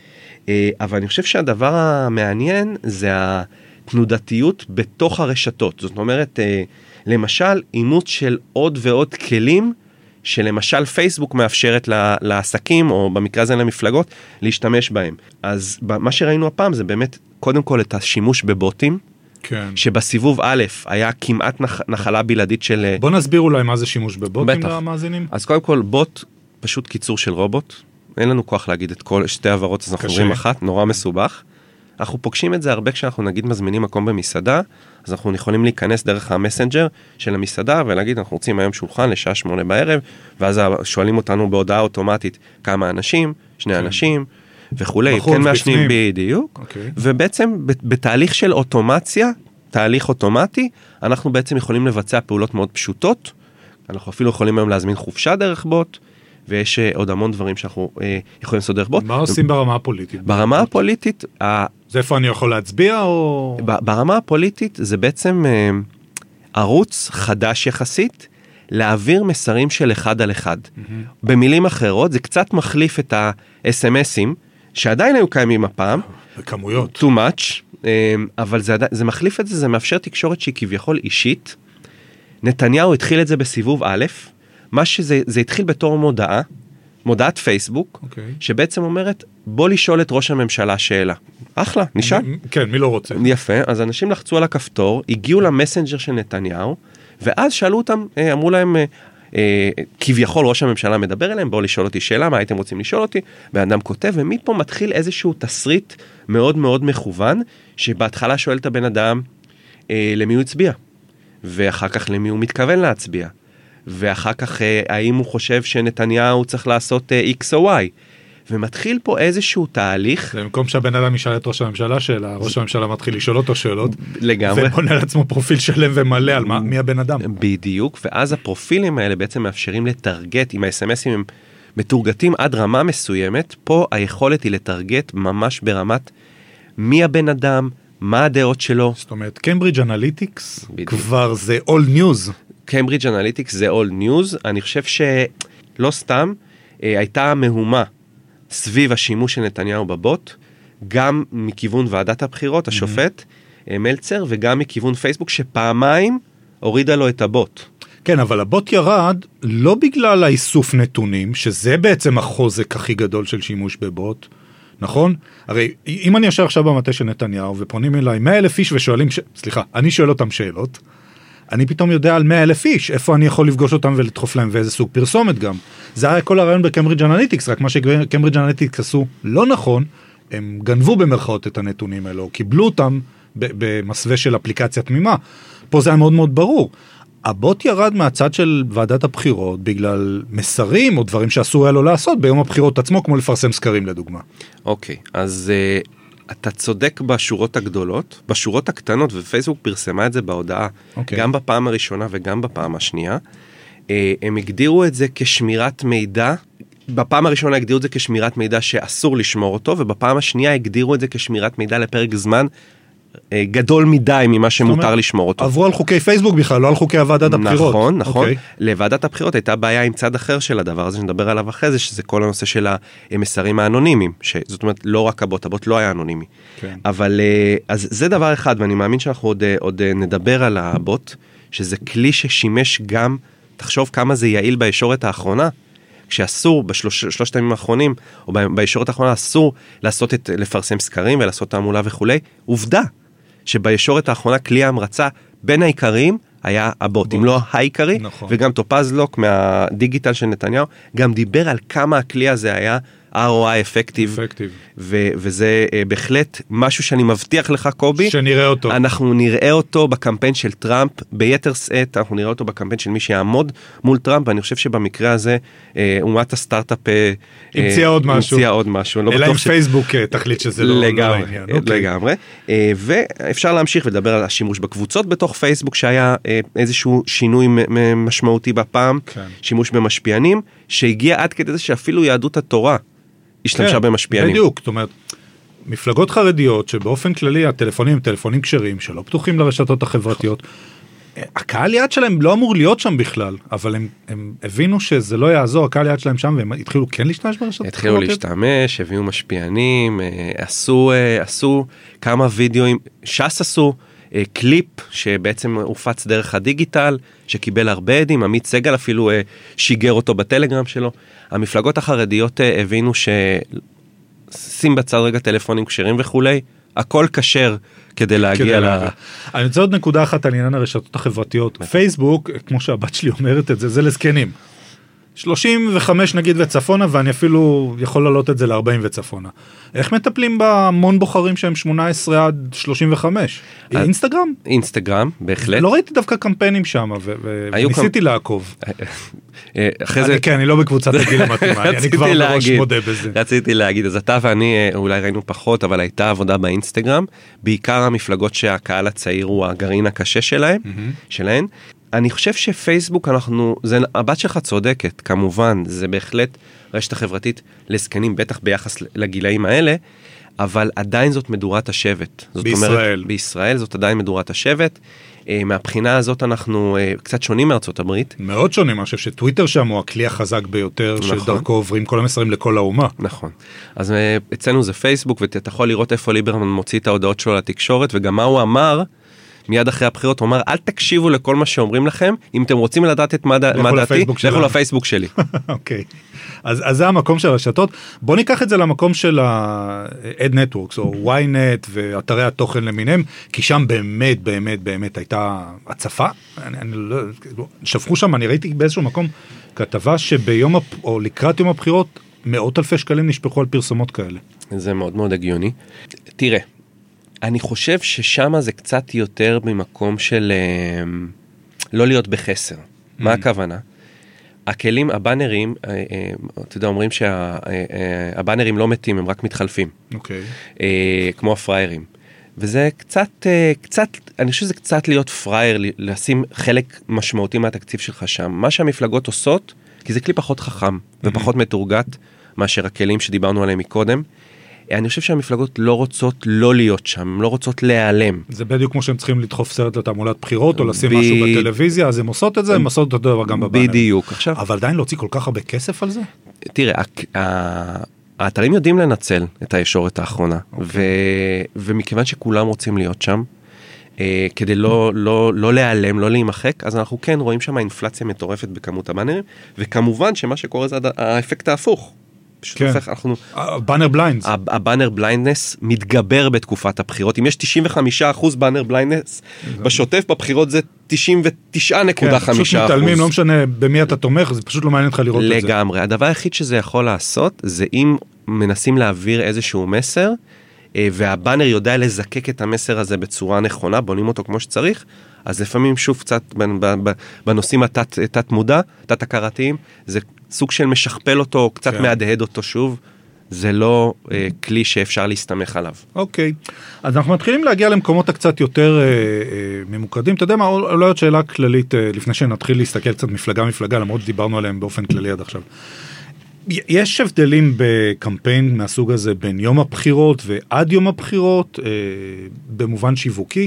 אבל אני חושב שהדבר המעניין זה התנודתיות בתוך הרשתות. זאת אומרת, למשל, אימוץ של עוד ועוד כלים, שלמשל פייסבוק מאפשרת לעסקים, או במקרה הזה למפלגות, להשתמש בהם. אז מה שראינו הפעם זה באמת, קודם כל את השימוש בבוטים, כן. שבסיבוב א' היה כמעט נחלה בלעדית של... בוא נסביר אולי מה זה שימוש בבוטים למאזינים. אז קודם כל, בוט, פשוט קיצור של רובוט. אין לנו כוח להגיד את כל שתי עברות, אז אנחנו רואים אחת, נורא מסובך. אנחנו פוגשים את זה הרבה כשאנחנו נגיד מזמינים מקום במסעדה, אז אנחנו יכולים להיכנס דרך המסנג'ר של המסעדה, ולהגיד אנחנו רוצים היום שולחן לשעה 8 בערב, ואז שואלים אותנו בהודעה אוטומטית כמה אנשים, 2 אנשים, וכולי, כן מעשנים בדיוק, ובעצם בתהליך של אוטומציה, תהליך אוטומטי, אנחנו בעצם יכולים לבצע פעולות מאוד פשוטות, אנחנו אפילו יכולים היום להזמין חופשה דרך בוט, ויש עוד המון דברים שאנחנו יכולים לעשות דרך בוט. מה עושים ברמה הפוליטית? ברמה הפוליטית... זה איפה אני יכול להצביע או... ברמה הפוליטית זה בעצם ערוץ חדש יחסית, להעביר מסרים של אחד על אחד. במילים אחרות, זה קצת מחליף את ה-SMSים, שעדיין היו קיימים הפעם. בכמויות. too much, אבל זה מחליף את זה, זה מאפשר תקשורת שהיא כביכול אישית. נתניהו התחיל את זה בסיבוב א', מה שזה התחיל בתור מודעת פייסבוק, שבעצם אומרת, בוא לשאול את ראש הממשלה שאלה. אחלה, נשאל. כן, מי לא רוצה? יפה, אז אנשים לחצו על הכפתור, הגיעו למסנג'ר של נתניהו, ואז שאלו אותם, אמרו להם, כביכול ראש הממשלה מדבר אליהם, בואו לשאול אותי שאלה, מה הייתם רוצים לשאול אותי? ואדם כותב, ומפה מתחיל איזשהו תסריט מאוד מאוד מכוון, שבהתחלה שואל את הבן אדם, למי הוא הצביע? ואחר כך למי הוא מתכוון להצביע? ואחר כך האם הוא חושב שנתניהו צריך לעשות X או Y? ומתחיל פה איזשהו תהליך. במקום שהבן אדם ישאל את ראש הממשלה שאלה, ראש הממשלה מתחיל לשאול אותו שאלות. לגמרי. ובונה לעצמו פרופיל שלם ומלא על מי הבן אדם. בדיוק, ואז הפרופילים האלה בעצם מאפשרים לטרגט, עם ה-SMSים הם מתורגטים עד רמה מסוימת, פה היכולת היא לטרגט ממש ברמת מי הבן אדם, מה הדעות שלו. זאת אומרת, קיימברידג' אנליטיקס כבר זה all news. קיימברידג' אנליטיקס זה all news, אני חושב שלא סתם הייתה מהומה סביב השימוש של נתניהו בבוט, גם מכיוון ועדת הבחירות, השופט מלצר, וגם מכיוון פייסבוק, שפעמיים הורידה לו את הבוט. כן, אבל הבוט ירד לא בגלל האיסוף נתונים, שזה בעצם החוזק הכי גדול של שימוש בבוט, נכון? הרי אם אני יושב עכשיו במטה של נתניהו, ופונים אליי 100,000 איש ושואלים, סליחה, אני שואל אותם שאלות, אני פתאום יודע על 100,000 איש, איפה אני יכול לפגוש אותם ולדחוף להם, ואיזה סוג פרסומת גם. זה היה כל הרעיון בקיימברידג' אנליטיקס, רק מה שקיימברידג' אנליטיקס עשו לא נכון, הם גנבו במרכאות את הנתונים האלו, קיבלו אותם במסווה של אפליקציה תמימה. פה זה היה מאוד מאוד ברור. הבוט ירד מהצד של ועדת הבחירות, בגלל מסרים או דברים שאסור היה לו לעשות, ביום הבחירות עצמו, כמו לפרסם סקרים לדוגמה. אוקיי, אז אתה צודק בשורות הגדולות, בשורות הקטנות, ופייסבוק פרסמה את זה בהודעה, גם בפעם הראשונה וגם בפעם השנייה, הם הגדירו את זה כשמירת מידע, בפעם הראשונה הגדירו את זה כשמירת מידע שאסור לשמור אותו, ובפעם השנייה הגדירו את זה כשמירת מידע לפרק זמן גדול מדי ממה שמותר לשמור אותו. עברו על חוקי פייסבוק בכלל, לא על חוקי ועדת הבחירות. נכון, נכון. לוועדת הבחירות הייתה בעיה עם צד אחר של הדבר הזה, שנדבר עליו אחרי זה, שזה כל הנושא של המסרים האנונימיים, זאת אומרת, לא רק הבוט לא היה אנונימי. אבל, אז זה דבר אחד, ואני מאמין שאנחנו עוד נדבר על הבוט, שזה כלי ששימש גם, תחשוב כמה זה יעיל בישורת האחרונה, כשאסור בשלושת הימים האחרונים, או בישורת האחרונה אסור לפרסם סקרים ולעשות תעמולה וכולי, עובדה שבישורת האחרונה כלי ההמרצה בין העיקריים היה הבוט, אם לא העיקרי, וגם טופז לוק מהדיגיטל של נתניהו, גם דיבר על כמה הכלי הזה היה ROI אפקטיב, וזה בהחלט משהו שאני מבטיח לך, קובי, שנראה אותו. אנחנו נראה אותו בקמפיין של טראמפ, ביתר שאת, אנחנו נראה אותו בקמפיין של מי שיעמוד מול טראמפ, ואני חושב שבמקרה הזה, אומת הסטארט-אפ המציאה עוד משהו. אלא אם פייסבוק תחליט שזה לא העניין. לגמרי. ואפשר להמשיך ולדבר על השימוש בקבוצות בתוך פייסבוק, שהיה איזשהו שינוי משמעותי בפעם, שימוש במשפיענים, שהגיע עד כדי זה שאפילו יהדות התורה השתמשה במשפיענים. בדיוק, זאת אומרת, מפלגות חרדיות שבאופן כללי הטלפונים הם טלפונים כשרים, שלא פתוחים לרשתות החברתיות, הקהל יעד שלהם לא אמור להיות שם בכלל, אבל הם הבינו שזה לא יעזור, הקהל יעד שלהם שם, והם התחילו כן להשתמש ברשתות החברתיות? התחילו להשתמש, הביאו משפיענים, עשו כמה וידאוים, ש"ס עשו קליפ שבעצם הופץ דרך הדיגיטל, שקיבל הרבה עדים, עמית סגל אפילו שיגר אותו בטלגרם שלו. המפלגות החרדיות הבינו שים בצד רגע טלפונים כשרים וכולי, הכל כשר כדי להגיע אני רוצה עוד נקודה אחת על עניין הרשתות החברתיות. פייסבוק, כמו שהבת שלי אומרת את זה, זה לזקנים. 35 נגיד וצפונה, ואני אפילו יכול לעלות את זה ל-40 וצפונה. איך מטפלים בהמון בוחרים שהם 18 עד 35? אינסטגרם? אינסטגרם, בהחלט. לא ראיתי דווקא קמפיינים שם, וניסיתי לעקוב. אני לא בקבוצת הגיל המתאימה, אני כבר מראש מודה בזה. רציתי להגיד, אז אתה ואני אולי ראינו פחות, אבל הייתה עבודה באינסטגרם, בעיקר המפלגות שהקהל הצעיר הוא הגרעין הקשה שלהן. אני חושב שפייסבוק הבת שלך צודקת, כמובן, זה בהחלט רשת החברתית לזקנים, בטח ביחס לגילאים האלה, אבל עדיין זאת מדורת השבט. בישראל זאת עדיין מדורת השבט. מהבחינה הזאת אנחנו קצת שונים מארצות הברית. מאוד שונים, אני חושב שטוויטר שם הוא הכלי החזק ביותר, שדרכו עוברים כל המסרים לכל האומה. נכון. אז אצלנו זה פייסבוק, ואתה יכול לראות איפה ליברמן מוציא את ההודעות שלו לתקשורת, וגם מה הוא אמר, מיד אחרי הבחירות, הוא אמר, אל תקשיבו לכל מה שאומרים לכם, אם אתם רוצים לדעת את מה דעתי, לכו לפייסבוק שלי. אוקיי. אז זה המקום של הרשתות. בוא ניקח את זה למקום של ה-Ad Networks, או ynet, ואתרי התוכן למיניהם, כי שם באמת, באמת, באמת הייתה הצפה. שפכו שם, אני ראיתי באיזשהו מקום כתבה שביום, או לקראת יום הבחירות, מאות אלפי שקלים נשפכו על פרסומות כאלה. זה מאוד מאוד הגיוני. תראה, אני חושב ששם זה קצת יותר במקום של לא להיות בחסר. מה הכוונה? הכלים, הבאנרים, אתה יודע, אומרים שהבאנרים לא מתים, הם רק מתחלפים. אוקיי. כמו הפריירים. וזה קצת, אני חושב שזה קצת להיות פרייר, לשים חלק משמעותי מהתקציב שלך שם. מה שהמפלגות עושות, כי זה כלי פחות חכם ופחות מתורגת, מאשר הכלים שדיברנו עליהם מקודם, אני חושב שהמפלגות לא רוצות לא להיות שם, הן לא רוצות להיעלם. זה בדיוק כמו שהם צריכים לדחוף סרט לתעמולת בחירות, או לשים משהו בטלוויזיה, אז הם עושות את זה, הם עושות אותו דבר גם בבאנר. בדיוק, עכשיו. אבל עדיין להוציא כל כך הרבה כסף על זה? תראה, האתרים יודעים לנצל את הישורת האחרונה, ומכיוון שכולם רוצים להיות שם, כדי לא להיעלם, לא להימחק, אז אנחנו כן רואים שם אינפלציה מטורפת בכמות הבאנרים, וכמובן שמה שקורה זה האפקט ההפוך. הבאנר בליינדס. הבאנר בליינדנס מתגבר בתקופת הבחירות. אם יש 95% באנר בליינדנס, בשוטף בבחירות זה 99.5%. פשוט מתעלמים, לא משנה במי אתה תומך, זה פשוט לא מעניין לך לראות את זה. לגמרי. הדבר היחיד שזה יכול לעשות, זה אם מנסים להעביר איזשהו מסר, והבאנר יודע לזקק את המסר הזה בצורה נכונה, בונים אותו כמו שצריך, אז לפעמים שוב קצת בנושאים התת מודע, תת הכרתיים, זה סוג של משכפל אותו, קצת מהדהד אותו שוב, זה לא כלי שאפשר להסתמך עליו. אוקיי, אז אנחנו מתחילים להגיע למקומות הקצת יותר ממוקדים, אתה יודע מה, אולי עוד שאלה כללית, לפני שנתחיל להסתכל קצת מפלגה, למרות שדיברנו עליהם באופן כללי עד עכשיו. יש הבדלים בקמפיין מהסוג הזה בין יום הבחירות ועד יום הבחירות, במובן שיווקי?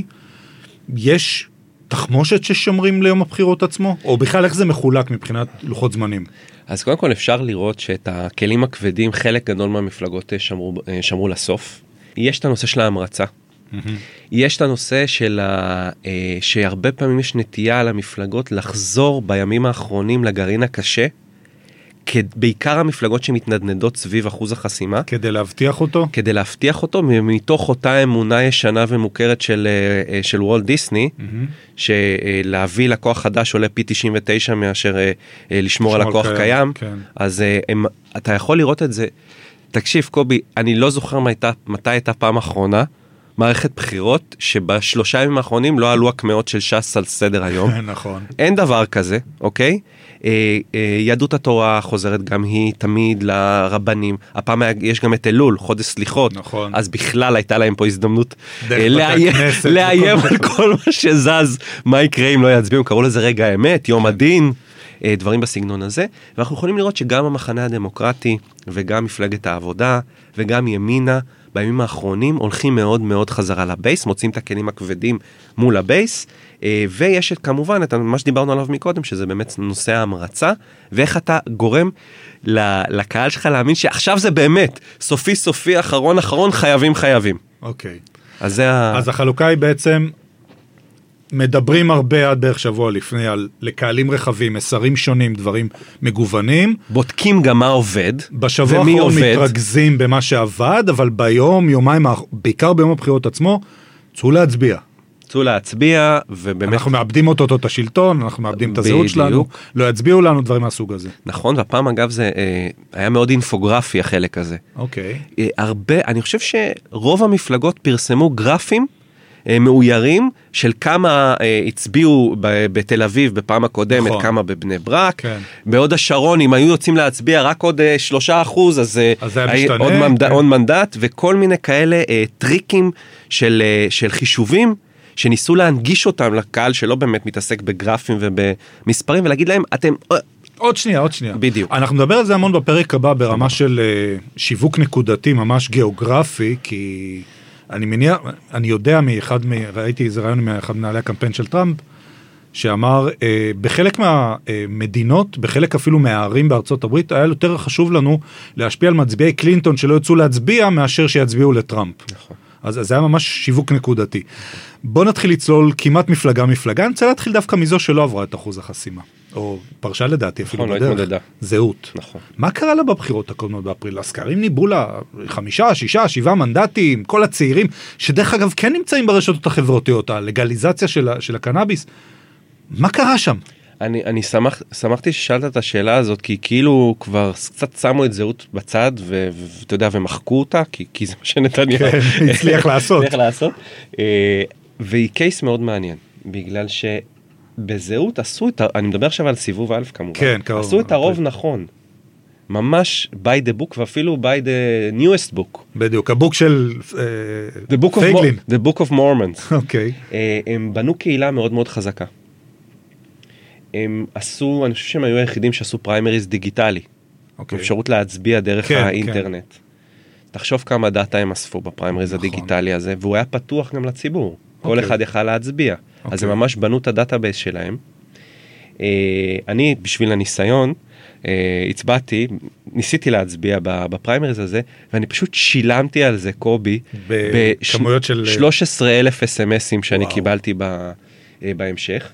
יש תחמושת ששומרים ליום הבחירות עצמו? או בכלל איך זה מחולק מבחינת לוחות זמנים? אז קודם כל אפשר לראות שאת הכלים הכבדים, חלק גדול מהמפלגות שמרו לסוף. יש את הנושא של ההמרצה. יש את הנושא של שהרבה פעמים יש נטייה על המפלגות לחזור בימים האחרונים לגרעין הקשה, בעיקר המפלגות שמתנדנדות סביב אחוז החסימה. כדי להבטיח אותו? כדי להבטיח אותו, מתוך אותה אמונה ישנה ומוכרת של וולט דיסני, שלהביא לקוח חדש עולה פי 99 מאשר לשמור על לקוח קיים. אז אתה יכול לראות את זה, תקשיב, קובי, אני לא זוכר מתי הייתה פעם אחרונה, מערכת בחירות שבשלושה ימים האחרונים לא עלו הקמאות של ש"ס על סדר היום. נכון. אין דבר כזה, אוקיי? יהדות התורה חוזרת גם היא תמיד לרבנים. הפעם יש גם את אלול, חודש סליחות. נכון. אז בכלל הייתה להם פה הזדמנות לאיים על כל מה שזז, מה יקרה אם לא יצביעו. קראו לזה רגע האמת, יום הדין, דברים בסגנון הזה. ואנחנו יכולים לראות שגם המחנה הדמוקרטי וגם מפלגת העבודה וגם ימינה בימים האחרונים הולכים מאוד מאוד חזרה לבייס, מוצאים את הכלים הכבדים מול הבייס, ויש כמובן את מה שדיברנו עליו מקודם, שזה באמת נושא ההמרצה, ואיך אתה גורם לקהל שלך להאמין שעכשיו זה באמת, סופי, אחרון, חייבים. אוקיי. אז החלוקה היא בעצם, מדברים הרבה עד בערך שבוע לפני על לקהלים רחבים, מסרים שונים, דברים מגוונים. בודקים גם מה עובד, בשבוע האחרון מתרכזים במה שעבד, אבל ביום, יומיים, בעיקר ביום הבחירות עצמו, צאו להצביע, ובאמת... אנחנו מאבדים אותו את השלטון, אנחנו מאבדים את הזהות שלנו, לא יצביעו לנו דברים מהסוג הזה. נכון, והפעם אגב זה היה מאוד אינפוגרפי החלק הזה. אוקיי. אני חושב שרוב המפלגות פרסמו גרפים, מאוירים של כמה הצביעו בתל אביב בפעם הקודמת, כמה בבני ברק. בעוד השרון, אם היו יוצאים להצביע רק עוד 3%, אז עוד מנדט, וכל מיני כאלה טריקים של חישובים, שניסו להנגיש אותם לקהל שלא באמת מתעסק בגרפים ובמספרים, ולהגיד להם, אתם... עוד שנייה. בדיוק. אנחנו נדבר על זה המון בפרק הבא, ברמה של שיווק נקודתי, ממש גיאוגרפי, כי... אני יודע ראיתי איזה רעיון מאחד מנהלי הקמפיין של טראמפ, שאמר, בחלק מהמדינות, בחלק אפילו מהערים בארצות הברית, היה יותר חשוב לנו להשפיע על מצביעי קלינטון שלא יצאו להצביע, מאשר שיצביעו לטראמפ. נכון. אז זה היה ממש שיווק נקודתי. בוא נתחיל לצלול כמעט מפלגה. אני רוצה להתחיל דווקא מזו שלא עברה את אחוז החסימה. או פרשה לדעתי אפילו בדרך. זהות. נכון. מה קרה לה בבחירות הקודמות באפריל? הסקרים ניבאו לה 5, 6, 7 מנדטים, כל הצעירים, שדרך אגב כן נמצאים ברשתות החברתיות, הלגליזציה של הקנאביס. מה קרה שם? אני שמחתי ששאלת את השאלה הזאת, כי כאילו כבר קצת שמו את זהות בצד, ואתה יודע, ומחקו אותה, כי זה מה שנתניהו הצליח לעשות. והיא קייס מאוד מעניין, בגלל שבזהות עשו אני מדבר עכשיו על סיבוב א' כמובן, עשו את הרוב נכון. ממש by the book, ואפילו by the newest book. בדיוק, הבוק של פייגלין. The Book of Mormons. אוקיי. הם בנו קהילה מאוד מאוד חזקה. הם עשו, אני חושב שהם היו היחידים שעשו פריימריז דיגיטלי. אפשרות להצביע דרך האינטרנט. תחשוב כמה דאטה הם אספו בפריימריז הדיגיטלי הזה, והוא היה פתוח גם לציבור. כל אחד יכל להצביע. אז הם ממש בנו את הדאטאבייס שלהם. אני, בשביל הניסיון, הצבעתי, ניסיתי להצביע בפריימריז הזה, ואני פשוט שילמתי על זה, קובי, בכמויות של 13,000 SMSים שאני קיבלתי בהמשך.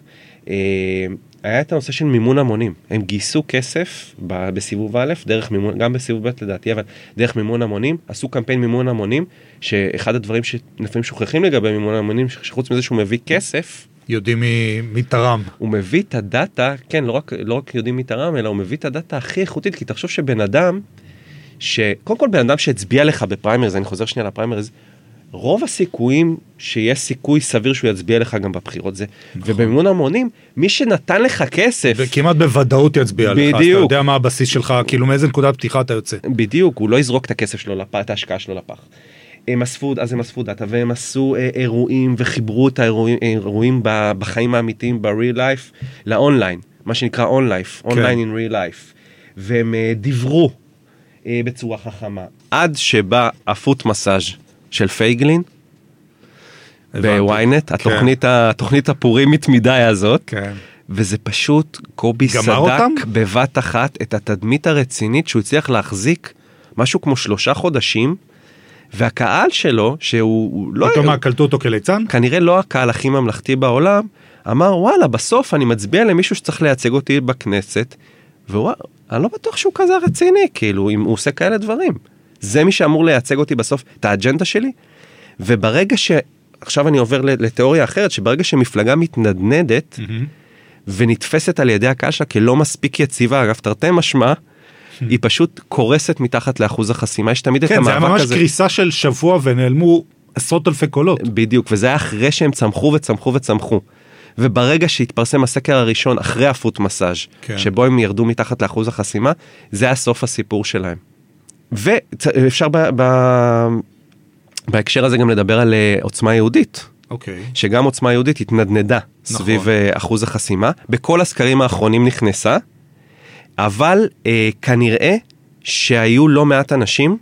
היה את הנושא של מימון המונים. הם גייסו כסף בסיבוב א', דרך מימון, גם בסיבוב ב' לדעתי, אבל דרך מימון המונים, עשו קמפיין מימון המונים, שאחד הדברים שלפעמים שוכחים לגבי מימון המונים, שחוץ מזה שהוא מביא כסף, יודעים מי תרם. הוא מביא את הדאטה, כן, לא רק יודעים מי תרם, אלא הוא מביא את הדאטה הכי איכותית, כי תחשוב שבן אדם, קודם כל בן אדם שהצביע לך בפריימריז, אני חוזר שנייה לפריימריז, רוב הסיכויים שיש סיכוי סביר שהוא יצביע לך גם בבחירות זה, ובמימון המונים, מי שנתן לך כסף, וכמעט בוודאות יצביע לך, אתה יודע מה הבסיס שלך, כאילו מאיזה נקודת פתיחה אתה יוצא. בדיוק, הוא לא יזרוק את הכסף שלו לפח, את ההשקעה שלו לפח. הם אספו דאטה, והם עשו אירועים, וחיברו את האירועים בחיים האמיתיים, ב-real life, לאונליין, מה שנקרא on-life, online in real life, והם דיברו בצורה חכמה, עד שבא הפוט מסאז' של פייגלין, בוויינט, התוכנית הפורימית מדי הזאת, וזה פשוט, קובי סדק בבת אחת את התדמית הרצינית, שהוא הצליח להחזיק משהו כמו 3 חודשים, והקהל שלו, שהוא לא... פתאום קלטו אותו כליצן? כנראה לא הקהל הכי ממלכתי בעולם, אמר, וואלה, בסוף אני מצביע למישהו שצריך לייצג אותי בכנסת, ווואלה, אני לא בטוח שהוא כזה רציני, כאילו, אם הוא עושה כאלה דברים. זה מי שאמור לייצג אותי בסוף, את האג'נדה שלי, וברגע עכשיו אני עובר לתיאוריה אחרת, שברגע שמפלגה מתנדנדת, ונתפסת על ידי הקהל שלה כלא מספיק יציבה, אגב, תרתי משמע, היא פשוט קורסת מתחת לאחוז החסימה, יש תמיד את כן, המאבק הזה. כן, זה היה ממש קריסה של שבוע ונעלמו עשרות אלפי קולות. בדיוק, וזה היה אחרי שהם צמחו וצמחו וצמחו. וברגע שהתפרסם הסקר הראשון אחרי הפוט מסאז' שבו הם ירדו מתחת לאחוז החסימה, זה היה סוף הסיפור שלהם. ואפשר בהקשר הזה גם לדבר על עוצמה יהודית. שגם עוצמה יהודית התנדנדה סביב אחוז החסימה. בכל הסקרים האחרונים נכנסה, אבל כנראה שהיו לא מעט אנשים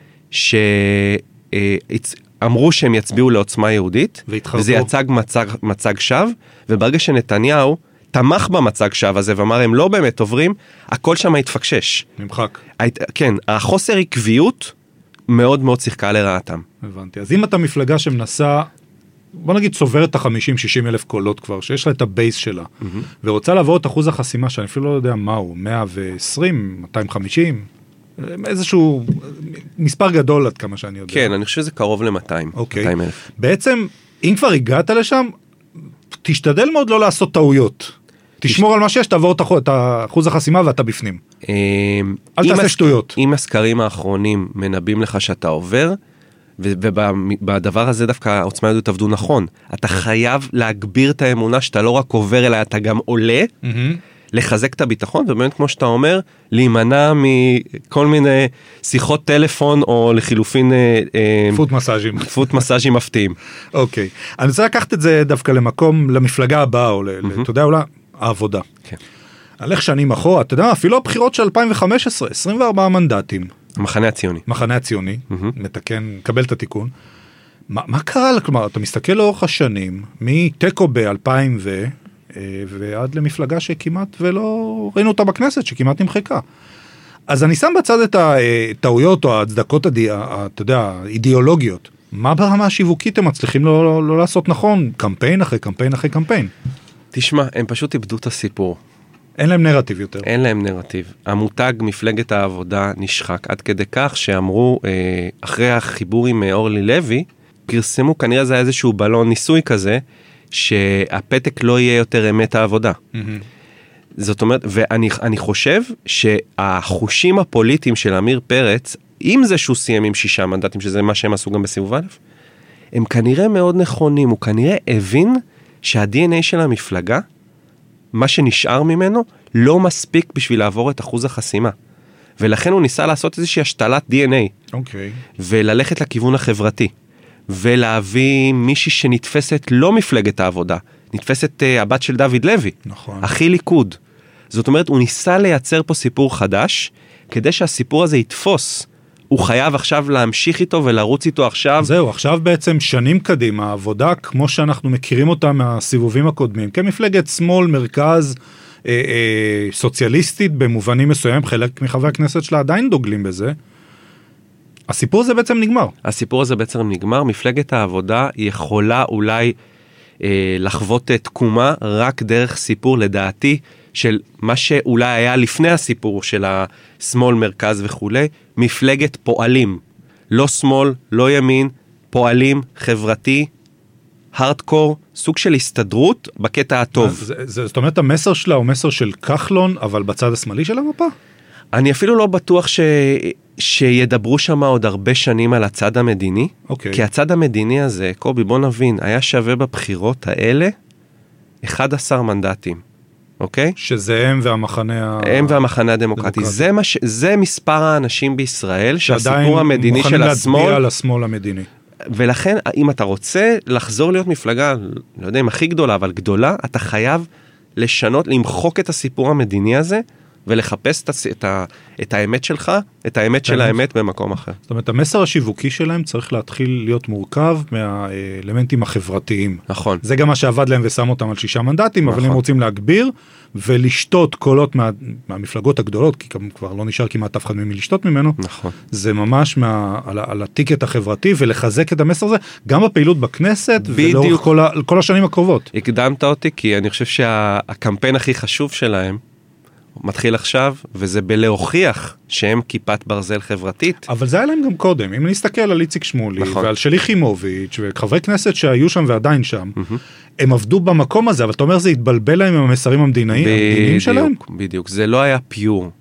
אמרו שהם יצביעו לעוצמה יהודית, וזה יצג מצג שווא, וברגע שנתניהו תמך במצג שווא הזה, ואמר הם לא באמת עוברים, הכל שם התפקשש. נמחק. כן, החוסר עקביות מאוד מאוד שיחקה לרעתם. הבנתי. אז אם אתה מפלגה שמנסה, בוא נגיד צוברת את ה-50-60 אלף קולות כבר, שיש לה את הבייס שלה, ורוצה לעבור את אחוז החסימה, שאני אפילו לא יודע מהו, 120, 250, איזשהו מספר גדול עד כמה שאני יודע. כן, אני חושב שזה קרוב ל-200. אוקיי. בעצם, אם כבר הגעת לשם, תשתדל מאוד לא לעשות טעויות. תשמור על מה שיש, תעבור את אחוז החסימה ואתה בפנים. אל תעשה שטויות. אם הסקרים האחרונים מנבאים לך שאתה עובר, ובדבר הזה דווקא עוצמה יהודית עבדו נכון. אתה חייב להגביר את האמונה שאתה לא רק עובר אלא אתה גם עולה, לחזק את הביטחון, ובאמת כמו שאתה אומר, להימנע מכל מיני שיחות טלפון, או לחילופין פוט מסאז'ים מפתיעים. אוקיי. אני רוצה לקחת את זה דווקא למקום, למפלגה הבאה, או אתה יודע, אולי, העבודה. כן. הלך שנים אחורה, אתה יודע, אפילו הבחירות של 2015, 24 מנדטים. המחנה הציוני. מחנה הציוני, מתקן, קבל את התיקון. מה קרה? כלומר, אתה מסתכל לאורך השנים, מטקו ב-2000 ועד למפלגה שכמעט ולא ראינו אותה בכנסת, שכמעט נמחקה. אז אני שם בצד את הטעויות או ההצדקות, אתה יודע, האידיאולוגיות. מה ברמה השיווקית הם מצליחים לא לעשות נכון? קמפיין אחרי קמפיין אחרי קמפיין. תשמע, הם פשוט איבדו את הסיפור. אין להם נרטיב יותר. אין להם נרטיב. המותג מפלגת העבודה נשחק, עד כדי כך שאמרו, אחרי החיבור עם אורלי לוי, פרסמו, כנראה זה איזשהו בלון ניסוי כזה, שהפתק לא יהיה יותר אמת העבודה. זאת אומרת, ואני חושב שהחושים הפוליטיים של אמיר פרץ, עם זה שהוא סיים עם 6 מנדטים, שזה מה שהם עשו גם בסיבוב א', הם כנראה מאוד נכונים, הוא כנראה הבין שה-DNA של המפלגה, מה שנשאר ממנו, לא מספיק בשביל לעבור את אחוז החסימה. ולכן הוא ניסה לעשות איזושהי השתלת DNA. אוקיי. וללכת לכיוון החברתי. ולהביא מישהי שנתפסת לא מפלגת העבודה, נתפסת הבת של דוד לוי. נכון. הכי ליכוד. זאת אומרת, הוא ניסה לייצר פה סיפור חדש, כדי שהסיפור הזה יתפוס. הוא חייב עכשיו להמשיך איתו ולרוץ איתו עכשיו. זהו, עכשיו בעצם שנים קדימה, העבודה כמו שאנחנו מכירים אותה מהסיבובים הקודמים, כמפלגת שמאל, מרכז, סוציאליסטית, במובנים מסוים, חלק מחברי הכנסת שלה עדיין דוגלים בזה. הסיפור הזה בעצם נגמר. הסיפור הזה בעצם נגמר, מפלגת העבודה יכולה אולי לחוות תקומה רק דרך סיפור לדעתי של מה שאולי היה לפני הסיפור של השמאל, מרכז וכו', מפלגת פועלים. לא שמאל, לא ימין, פועלים, חברתי, הארדקור, סוג של הסתדרות בקטע הטוב. זאת אומרת, המסר שלה הוא מסר של כחלון, אבל בצד השמאלי של המפה? אני אפילו לא בטוח שידברו שם עוד הרבה שנים על הצד המדיני, כי הצד המדיני הזה, קובי, בוא נבין, היה שווה בבחירות האלה 11 מנדטים, אוקיי? שזה הם והמחנה הם והמחנה הדמוקרטי. זה מספר האנשים בישראל שהסיפור המדיני של השמאל, מוכנים להצביע על השמאל המדיני. ולכן, אם אתה רוצה לחזור להיות מפלגה, לא יודע אם הכי גדולה, אבל גדולה, אתה חייב לשנות, למחוק את הסיפור המדיני הזה, ולחפש את האמת שלך, את האמת של האמת במקום אחר. זאת אומרת, המסר השיווקי שלהם צריך להתחיל להיות מורכב מהאלמנטים החברתיים. נכון. זה גם מה שעבד להם ושם אותם על 6 מנדטים, אבל הם רוצים להגביר ולשתות קולות מהמפלגות הגדולות, כי כבר לא נשאר כמעט אף אחד ממי לשתות ממנו. נכון. זה ממש על הטיקט החברתי, ולחזק את המסר הזה, גם בפעילות בכנסת, ולאורך כל השנים הקרובות. הקדמת אותי, כי אני חושב שהקמפיין הכי חשוב שלהם, מתחיל עכשיו, וזה בלהוכיח שהם כיפת ברזל חברתית. אבל זה היה להם גם קודם. אם נסתכל על איציק שמולי, ועל שלי חימוביץ' וחברי כנסת שהיו שם ועדיין שם, הם עבדו במקום הזה, אבל אתה אומר זה התבלבל להם עם המסרים המדיניים שלהם? בדיוק, זה לא היה פיור.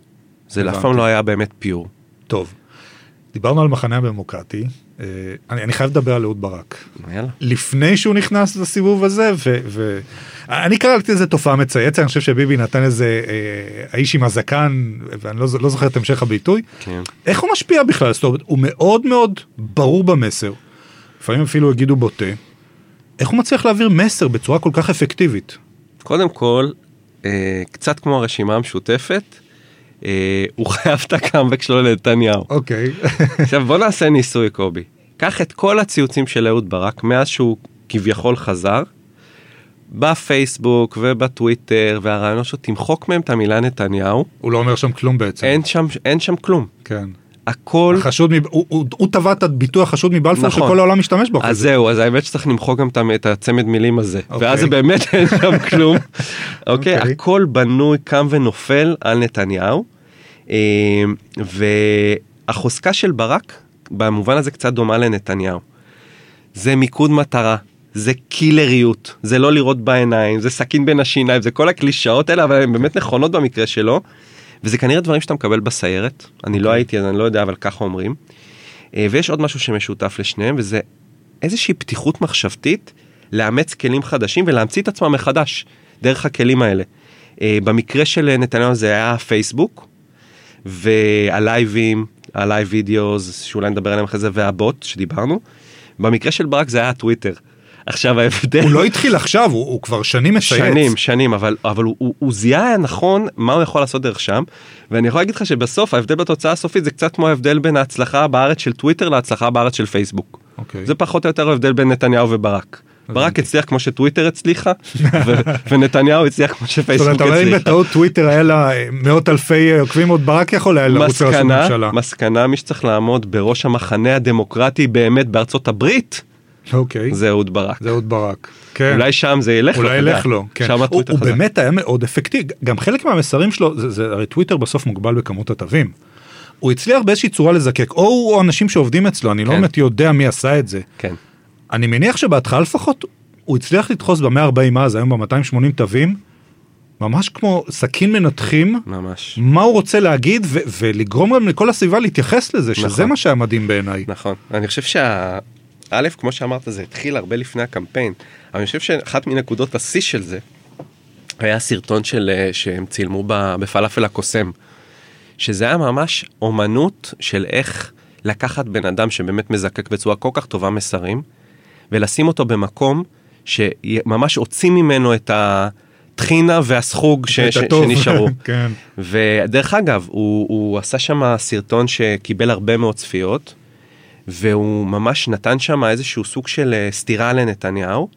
זה אף פעם לא היה באמת פיור. טוב, דיברנו על מחנה הדמוקרטי, אני חייב לדבר על אהוד ברק. יאללה. לפני שהוא נכנס לסיבוב הזה, אני קראתי איזה תופעה מצייצת, אני חושב שביבי נתן איזה האיש עם הזקן, ואני לא זוכר את המשך הביטוי. כן. איך הוא משפיע בכלל? זאת אומרת, הוא מאוד מאוד ברור במסר, לפעמים אפילו הגידו בוטה, איך הוא מצליח להעביר מסר בצורה כל כך אפקטיבית? קודם כל, קצת כמו הרשימה המשותפת, הוא חייב את הקאמבק שלו לנתניהו. אוקיי. עכשיו בוא נעשה ניסוי, קובי. קח את כל הציוצים של אהוד ברק, מאז שהוא כביכול חזר, בפייסבוק ובטוויטר, והרעיונות שלו, תמחוק מהם את המילה נתניהו. הוא לא אומר שם כלום בעצם. אין שם כלום. כן. הכל... הוא טבע את הביטוי החשוד מבלפור שכל העולם משתמש בו. אז זהו, אז האמת שצריך למחוק גם את הצמד מילים הזה. ואז זה באמת אין שם כלום. אוקיי, הכל בנוי, קם ונופל על נתניהו. והחוזקה של ברק, במובן הזה קצת דומה לנתניהו. זה מיקוד מטרה, זה קילריות, זה לא לראות בעיניים, זה סכין בין השיניים, זה כל הקלישאות האלה, אבל הן באמת נכונות במקרה שלו. וזה כנראה דברים שאתה מקבל בסיירת, אני לא הייתי, אז אני לא יודע, אבל ככה אומרים. ויש עוד משהו שמשותף לשניהם, וזה איזושהי פתיחות מחשבתית, לאמץ כלים חדשים ולהמציא את עצמם מחדש, דרך הכלים האלה. במקרה של נתניהו זה היה הפייסבוק, והלייבים, הלייב וידאוס, שאולי נדבר עליהם אחרי זה, והבוט שדיברנו. במקרה של ברק זה היה הטוויטר. עכשיו ההבדל... הוא לא התחיל עכשיו, הוא כבר שנים מצייץ. שנים, אבל הוא זיהה נכון מה הוא יכול לעשות דרך שם, ואני יכול להגיד לך שבסוף ההבדל בתוצאה הסופית זה קצת כמו ההבדל בין ההצלחה בארץ של טוויטר להצלחה בארץ של פייסבוק. זה פחות או יותר ההבדל בין נתניהו וברק. ברק הצליח כמו שטוויטר הצליחה, ונתניהו הצליח כמו שפייסבוק הצליחה. זאת אומרת, אם בטעות טוויטר היה לה מאות אלפי עוקבים, עוד ברק יכול היה לרוץ לראש הממשלה. מסקנה, מי שצריך לעמוד בראש המחנה הדמוקרטי באמת בארצות הברית, זה אהוד ברק. זה אהוד ברק. אולי שם זה ילך לו. אולי ילך לו. הוא באמת היה מאוד אפקטיבי. גם חלק מהמסרים שלו, הרי טוויטר בסוף מוגבל בכמות התווים. הוא הצליח באיזושהי צורה לזקק, או אנשים שעובדים אצלו, אני לא באמת יודע מי עשה את זה. כן. אני מניח שבהתחלה לפחות, הוא הצליח לדחוס ב-140 אז, היום ב-280 תווים, ממש כמו סכין מנתחים, ממש. מה הוא רוצה להגיד, ולגרום גם לכל הסביבה להתייחס לזה, שזה מה שהיה מדהים בעיניי. נכון. אני חושב א', כמו שאמרת, זה התחיל הרבה לפני הקמפיין, אבל אני חושב שאחת מנקודות השיא של זה, היה סרטון שהם צילמו בפלאפל הקוסם, שזה היה ממש אומנות של איך לקחת בן אדם שבאמת מזקק בצורה כל כך טובה מסרים, ולשים אותו במקום שממש הוציא ממנו את התחינה והסחוג שנשארו. כן. ודרך אגב, הוא עשה שם סרטון שקיבל הרבה מאוד צפיות, והוא ממש נתן שם איזשהו סוג של סתירה לנתניהו,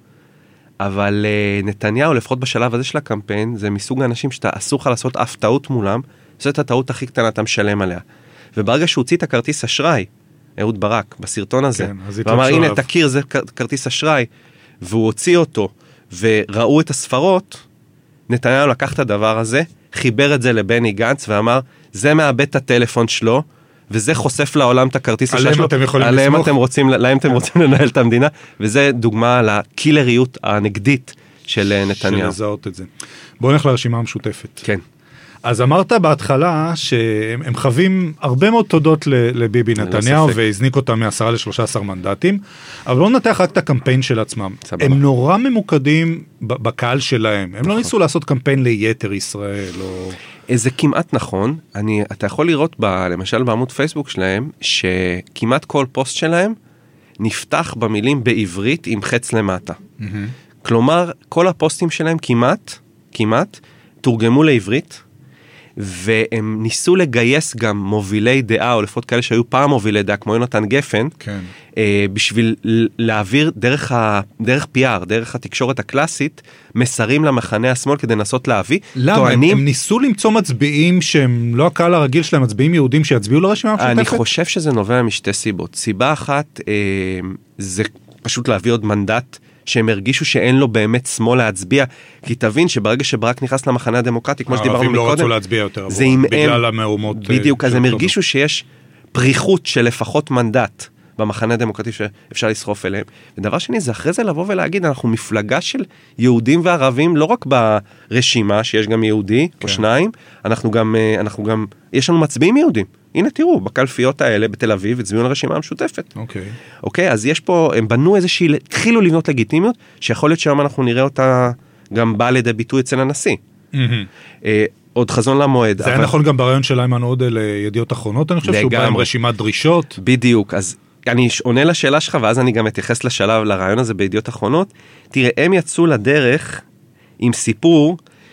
אבל נתניהו, לפחות בשלב הזה של הקמפיין, זה מסוג האנשים שאתה אסור לך לעשות אף טעות מולם, זאת הטעות הכי קטנה, אתה משלם עליה. וברגע שהוא הוציא את הכרטיס אשראי, אהוד ברק, בסרטון הזה, כן, ואמר, הנה, תכיר, זה כרטיס אשראי, והוא הוציא אותו, וראו את הספרות, נתניהו לקח את הדבר הזה, חיבר את זה לבני גנץ, ואמר, זה מאבד את הטלפון שלו, וזה חושף לעולם את הכרטיס אשראי שלו, עליהם אתם רוצים לנהל את המדינה, וזה דוגמה לקילריות הנגדית של נתניהו. של לזהות את זה. בואו נלך לרשימה המשותפת. כן. אז אמרת בהתחלה שהם חווים הרבה מאוד תודות לביבי נתניהו, והזניק אותם מ10 ל13 מנדטים, אבל לא נתח רק את הקמפיין של עצמם. הם נורא ממוקדים בקהל שלהם. הם לא ניסו לעשות קמפיין ליתר ישראל. זה כמעט נכון. אתה יכול לראות למשל בעמוד פייסבוק שלהם, שכמעט כל פוסט שלהם נפתח במילים בעברית עם חץ למטה. כלומר, כל הפוסטים שלהם כמעט תורגמו לעברית, והם ניסו לגייס גם מובילי דעה, או לפחות כאלה שהיו פעם מובילי דעה, כמו יונתן גפן, כן. בשביל להעביר דרך PR, דרך התקשורת הקלאסית, מסרים למחנה השמאל כדי לנסות להביא. למה? הם ניסו למצוא מצביעים שהם לא הקהל הרגיל שלהם, מצביעים יהודים שיצביעו לרשימה המשותפת? אני חושב שזה נובע משתי סיבות. סיבה אחת, זה פשוט להביא עוד מנדט, שהם הרגישו שאין לו באמת שמאל להצביע, כי תבין שברגע שברק נכנס למחנה הדמוקרטי, כמו שדיברנו מקודם, לא רצו להצביע יותר, בגלל המהומות. בדיוק, אז הם הרגישו שיש פריחות של לפחות מנדט במחנה הדמוקרטי שאפשר לסחוף אליהם. ודבר שני, זה אחרי זה לבוא ולהגיד, אנחנו מפלגה של יהודים וערבים, לא רק ברשימה, שיש גם יהודי או שניים, אנחנו גם, יש לנו מצביעים יהודים. הנה תראו, בקלפיות האלה בתל אביב, הצביעו לרשימה המשותפת. אוקיי, אז יש פה, הם בנו איזושהי, התחילו לבנות לגיטימיות, שיכול להיות שהיום אנחנו נראה אותה גם באה לידי ביטוי אצל הנשיא. עוד חזון למועד. זה היה נכון גם ברעיון של איימן עודה לידיעות אחרונות, אני חושב שהוא בא עם רשימת דרישות. בדיוק, אז אני עונה לשאלה שלך, ואז אני גם אתייחס לרעיון הזה בידיעות אחרונות. תראה, הם יצאו לדרך עם סיפור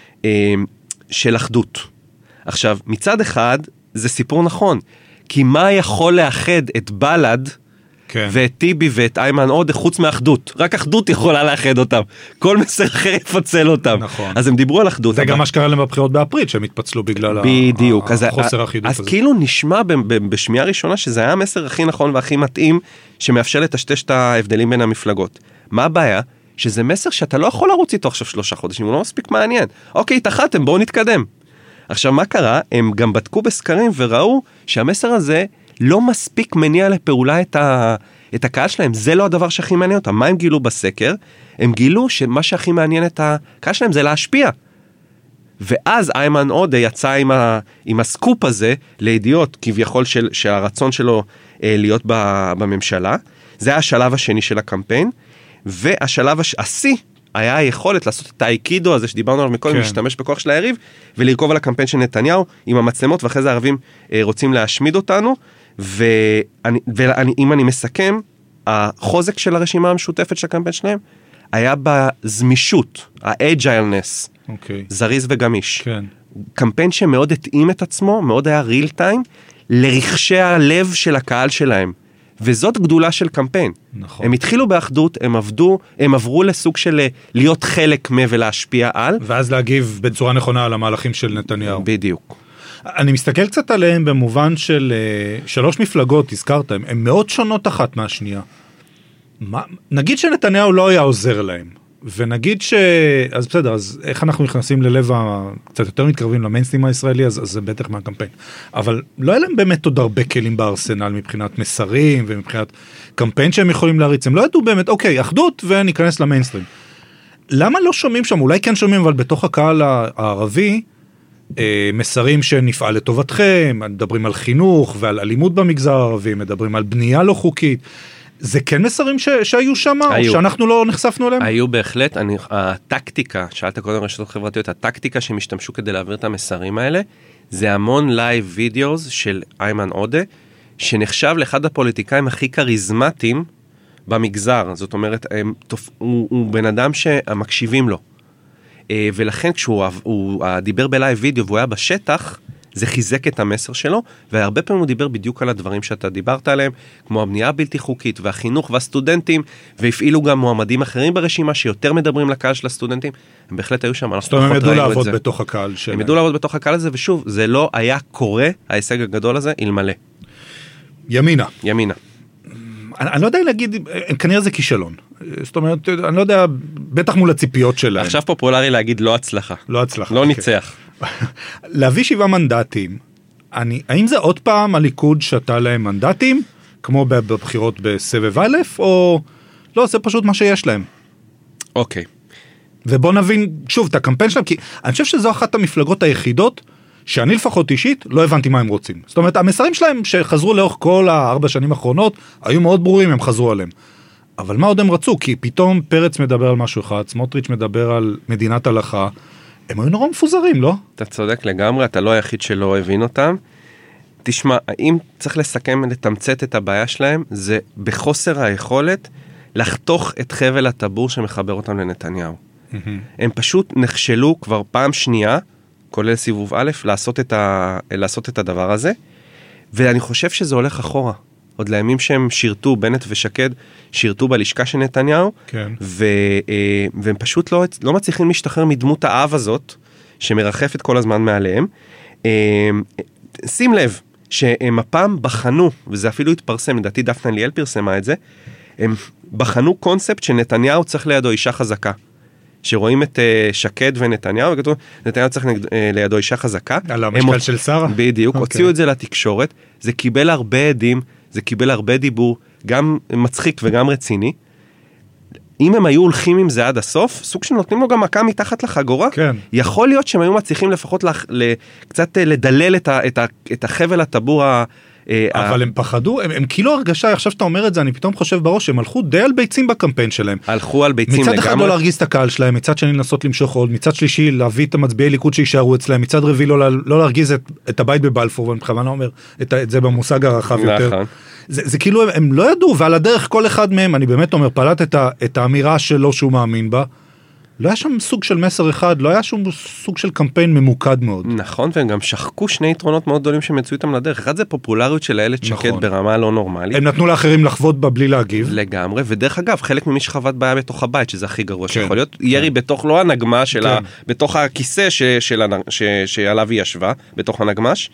של אחדות. עכשיו, מצד אחד, זה סיפור נכון, כי מה יכול לאחד את בל"ד, ואת טיבי ואת איימן עודה חוץ מאחדות? רק אחדות יכולה לאחד אותם. כל מסר אחר יפצל אותם. נכון. אז הם דיברו על אחדות. זה גם מה שקרה להם בבחירות באפריל, שהם התפצלו בגלל החוסר האחידות הזה. אז כאילו נשמע בשמיעה ראשונה שזה היה המסר הכי נכון והכי מתאים, שמאפשר לטשטש את ההבדלים בין המפלגות. מה הבעיה? שזה מסר שאתה לא יכול לרוץ איתו עכשיו 3 חודשים, הוא לא מספיק מעניין. אוקיי, התאחדתם, בואו נתקדם. עכשיו, מה קרה? הם גם בדקו בסקרים וראו שהמסר הזה לא מספיק מניע לפעולה את הקהל שלהם. זה לא הדבר שהכי מעניין אותם. מה הם גילו בסקר? הם גילו שמה שהכי מעניין את הקהל שלהם זה להשפיע. ואז איימן עודה יצא עם הסקופ הזה לידיעות כביכול שהרצון שלו להיות בממשלה. זה היה השלב השני של הקמפיין. והשלב השיא היה היכולת לעשות את האיקידו הזה שדיברנו עליו מקודם, להשתמש בכוח של היריב, ולרכוב על הקמפיין של נתניהו עם המצלמות, ואחרי זה הערבים רוצים להשמיד אותנו, ואם אני מסכם, החוזק של הרשימה המשותפת של הקמפיין שלהם, היה בזמישות, ה-agileness, זריז וגמיש. קמפיין שמאוד התאים את עצמו, מאוד היה real time, לרכשי הלב של הקהל שלהם. וזאת גדולה של קמפיין. נכון. הם התחילו באחדות, הם עברו לסוג של להיות חלק ולהשפיע על. ואז להגיב בצורה נכונה על המהלכים של נתניהו. בדיוק. אני מסתכל קצת עליהם במובן של 3 מפלגות, הזכרת, הן מאוד שונות אחת מהשנייה. נגיד שנתניהו לא היה עוזר להם, ונגיד אז בסדר, אז איך אנחנו נכנסים ללב קצת יותר מתקרבים למיינסטרים הישראלי, אז זה בטח מהקמפיין. אבל לא היה להם באמת עוד הרבה כלים בארסנל, מבחינת מסרים ומבחינת קמפיין שהם יכולים להריץ. הם לא ידעו באמת, אוקיי, אחדות וניכנס למיינסטרים. למה לא שומעים שם? אולי כן שומעים, אבל בתוך הקהל הערבי, מסרים שנפעל לטובתכם, מדברים על חינוך ועל אלימות במגזר הערבי, מדברים על בנייה לא חוקית. זה כן מסרים שהיו שם, או שאנחנו לא נחשפנו אליהם? היו בהחלט, הטקטיקה, שאלת קודם רשתות חברתיות, הטקטיקה שהם השתמשו כדי להעביר את המסרים האלה, זה המון לייב וידאוס של איימן עודה, שנחשב לאחד הפוליטיקאים הכי קריזמטיים במגזר, זאת אומרת, הוא בן אדם שמקשיבים לו, ולכן כשהוא דיבר בלייב וידאו והוא היה בשטח, זה חיזק את המסר שלו, והרבה פעמים הוא דיבר בדיוק על הדברים שאתה דיברת עליהם, כמו הבנייה הבלתי חוקית והחינוך והסטודנטים, והפעילו גם מועמדים אחרים ברשימה שיותר מדברים לקהל של הסטודנטים, הם בהחלט היו שם, זאת אומרת, הם ידעו לעבוד בתוך הקהל שלהם. הם ידעו לעבוד בתוך הקהל הזה, ושוב, זה לא היה קורה, ההישג הגדול הזה, אלמלא. ימינה. אני לא יודע להגיד, כנראה זה כישלון. זאת אומרת, אני לא יודע, בטח מול הציפיות שלהם. עכשיו פופולרי להגיד לא הצלחה. לא ניצח. להביא 7 מנדטים, האם זה עוד פעם הליכוד שתה להם מנדטים, כמו בבחירות בסבב א', או לא, זה פשוט מה שיש להם. אוקיי. ובוא נבין שוב את הקמפיין שלהם, כי אני חושב שזו אחת המפלגות היחידות, שאני לפחות אישית לא הבנתי מה הם רוצים. זאת אומרת, המסרים שלהם שחזרו לאורך כל 4 שנים האחרונות, היו מאוד ברורים, הם חזרו עליהם. אבל מה עוד הם רצו? כי פתאום פרץ מדבר על משהו אחד, סמוטריץ' מדבר על מדינת הלכה, הם היו נורא מפוזרים, לא? אתה צודק לגמרי, אתה לא היחיד שלא הבין אותם. תשמע, אם צריך לסכם ולתמצת את הבעיה שלהם, זה בחוסר היכולת לחתוך את חבל הטבור שמחבר אותם לנתניהו. הם פשוט נכשלו כבר פעם שנייה, כולל סיבוב א', לעשות את הדבר הזה, ואני חושב שזה הולך אחורה. עוד לימים שהם שירתו, בנט ושקד, שירתו בלשכה של נתניהו, כן. והם פשוט לא מצליחים להשתחרר מדמות האב הזאת, שמרחפת כל הזמן מעליהם. שים לב, שהם הפעם בחנו, וזה אפילו התפרסם, לדעתי דפנה ליאל פרסמה את זה, הם בחנו קונספט שנתניהו צריך לידו אישה חזקה. שרואים את שקד ונתניהו, וכתוב, נתניהו צריך לידו אישה חזקה. על המשקל של שרה? בדיוק, הוציאו את זה לתקשורת, זה קיבל הרבה עדים, זה קיבל הרבה דיבור, גם מצחיק וגם רציני. אם הם היו הולכים עם זה עד הסוף, סוג שנותנים לו גם מכה מתחת לחגורה, כן. יכול להיות שהם היו מצליחים לפחות קצת לדלל את החבל הטבור אבל הם פחדו, הם כאילו הרגשה, עכשיו שאתה אומר את זה, אני פתאום חושב בראש, הם הלכו די על ביצים בקמפיין שלהם. הלכו על ביצים לגמרי. מצד אחד לא להרגיז את הקהל שלהם, מצד שני לנסות למשוך עוד, מצד שלישי להביא את המצביעי ליכוד שישארו אצלהם, מצד רביעי לא להרגיז את הבית בבלפור, ואני בכוונה אומר את זה במושג הרחב יותר. זה כאילו הם לא ידעו, ועל הדרך כל אחד מהם, אני באמת אומר, פלט את האמירה שלו שהוא מאמין בה, לא היה שם סוג של מסר אחד, לא היה שום סוג של קמפיין ממוקד מאוד. נכון, והם גם שחקו שני יתרונות מאוד גדולים שמצאו איתם לדרך. אחד זה פופולריות של איילת שקד ברמה לא נורמלית. הם נתנו לאחרים לחוות בה בלי להגיב. לגמרי, ודרך אגב, חלק ממי שחוות בעיה בתוך הבית, שזה הכי גרוע שיכול להיות, ירי בתוך לא הנגמש, אלא בתוך הכיסא שעליו היא ישבה, בתוך הנגמש,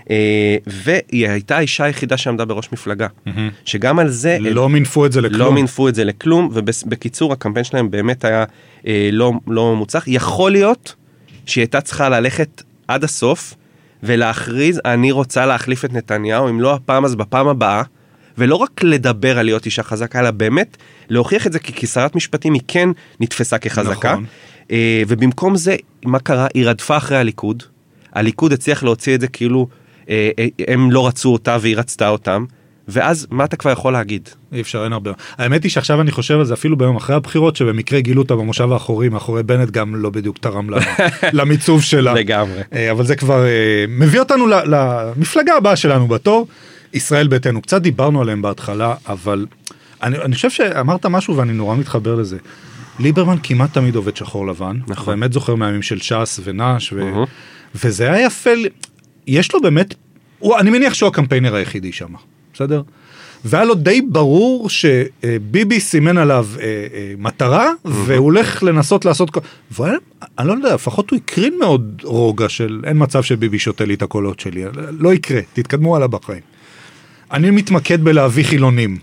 והיא הייתה האישה היחידה שעמדה בראש מפלגה. שגם על זה... לא מינפו את זה לכלום. לא מינפו את זה לכלום, ובקיצור, הקמפיין שלהם באמת היה לא מוצלח. יכול להיות שהיא הייתה צריכה ללכת עד הסוף, ולהכריז, אני רוצה להחליף את נתניהו, אם לא הפעם אז בפעם הבאה, ולא רק לדבר על להיות אישה חזקה, אלא באמת להוכיח את זה, כי כשרת משפטים היא כן נתפסה כחזקה, נכון. ובמקום זה, מה קרה? היא רדפה אחרי הליכוד, הליכוד הצליח להוציא את זה כאילו, הם לא רצו אותה והיא רצתה אותם, ואז מה אתה כבר יכול להגיד? אי אפשר, אין הרבה. האמת היא שעכשיו אני חושב על זה אפילו ביום אחרי הבחירות, שבמקרה גילו אותה במושב האחורי, מאחורי בנט גם לא בדיוק תרם למיצוב שלה. לגמרי. אבל זה כבר מביא אותנו למפלגה הבאה שלנו בתור, ישראל ביתנו. קצת דיברנו עליהם בהתחלה, אבל אני חושב שאמרת משהו ואני נורא מתחבר לזה. ליברמן כמעט תמיד עובד שחור לבן. נכון. באמת זוכר מהימים של ש"ס ונש, וזה היה יפה, יש לו באמת, אני מניח שהוא הקמפיינר היחידי שם. בסדר? והיה לו די ברור שביבי סימן עליו מטרה, והוא הולך לנסות לעשות... אני לא יודע, לפחות הוא יקרין מאוד רוגע של אין מצב שביבי שותה לי את הקולות שלי. לא יקרה, תתקדמו עליו בחיים. אני מתמקד בלהביא חילונים.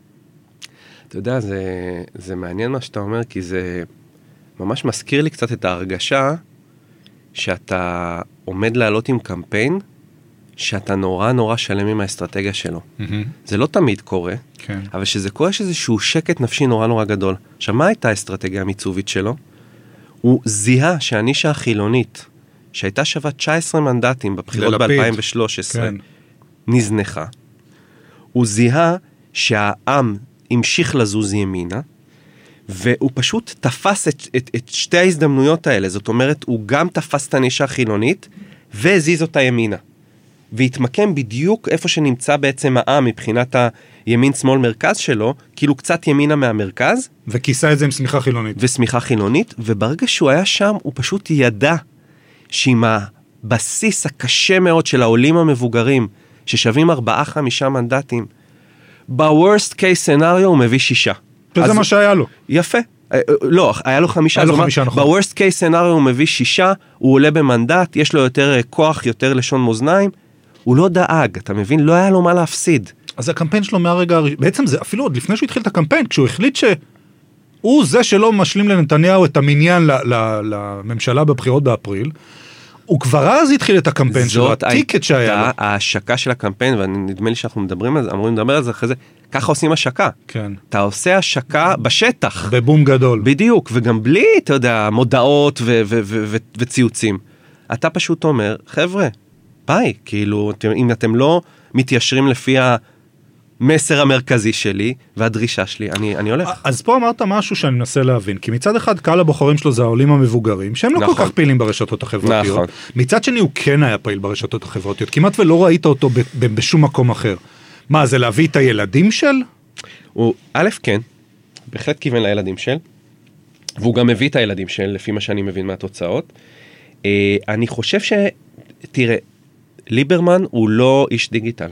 אתה יודע, זה מעניין מה שאתה אומר, כי זה ממש מזכיר לי קצת את ההרגשה שאתה עומד לעלות עם קמפיין, שאתה נורא נורא שלם עם האסטרטגיה שלו. זה לא תמיד קורה, אבל שזה קורה שאיזשהו שקט נפשי נורא נורא גדול. עכשיו, מה הייתה האסטרטגיה המיצובית שלו? הוא זיהה שהנישה החילונית, שהייתה שווה 19 מנדטים בבחירות ב-2013, נזנחה. הוא זיהה שהעם המשיך לזוז ימינה, והוא פשוט תפס את שתי ההזדמנויות האלה. זאת אומרת, הוא גם תפס את הנישה החילונית, והזיז אותה ימינה. והתמקם בדיוק איפה שנמצא בעצם העם מבחינת הימין שמאל מרכז שלו, כאילו קצת ימינה מהמרכז. וכיסה את זה עם סמיכה חילונית. וסמיכה חילונית, וברגע שהוא היה שם, הוא פשוט ידע שעם הבסיס הקשה מאוד של העולים המבוגרים, ששווים 4-5 מנדטים, ב-worst case scenario הוא מביא 6. וזה מה שהיה לו. יפה. לא, היה לו 5. היה לו 5, נכון. ב-worst case scenario הוא מביא 6, הוא עולה במנדט, יש לו יותר כוח, יותר לשון מאזניים, הוא לא דאג, אתה מבין? לא היה לו מה להפסיד. אז הקמפיין שלו מהרגע, בעצם זה אפילו עוד לפני שהוא התחיל את הקמפיין, כשהוא החליט שהוא זה שלא משלים לנתניהו את המניין לממשלה בבחירות באפריל, הוא כבר אז התחיל את הקמפיין שלו, הטיקט שהיה לו. זאת ההשקה של הקמפיין, ונדמה לי שאנחנו מדברים על זה, אמורים לדבר על זה אחרי זה, ככה עושים השקה. כן. אתה עושה השקה בשטח. בבום גדול. בדיוק, וגם בלי, אתה יודע, מודעות וציוצים. אתה פשוט אומר, חבר'ה, ביי, כאילו, אם אתם לא מתיישרים לפי המסר המרכזי שלי, והדרישה שלי, אני הולך. אז פה אמרת משהו שאני מנסה להבין, כי מצד אחד קהל הבוחרים שלו זה העולים המבוגרים, שהם לא כל כך פעילים ברשתות החברתיות. נכון. מצד שני הוא כן היה פעיל ברשתות החברתיות, כמעט ולא ראית אותו בשום מקום אחר. מה, זה להביא את הילדים של? הוא, א', כן, בהחלט כיוון לילדים של, והוא גם מביא את הילדים של, לפי מה שאני מבין מהתוצאות. אני חושב תראה, ליברמן הוא לא איש דיגיטל.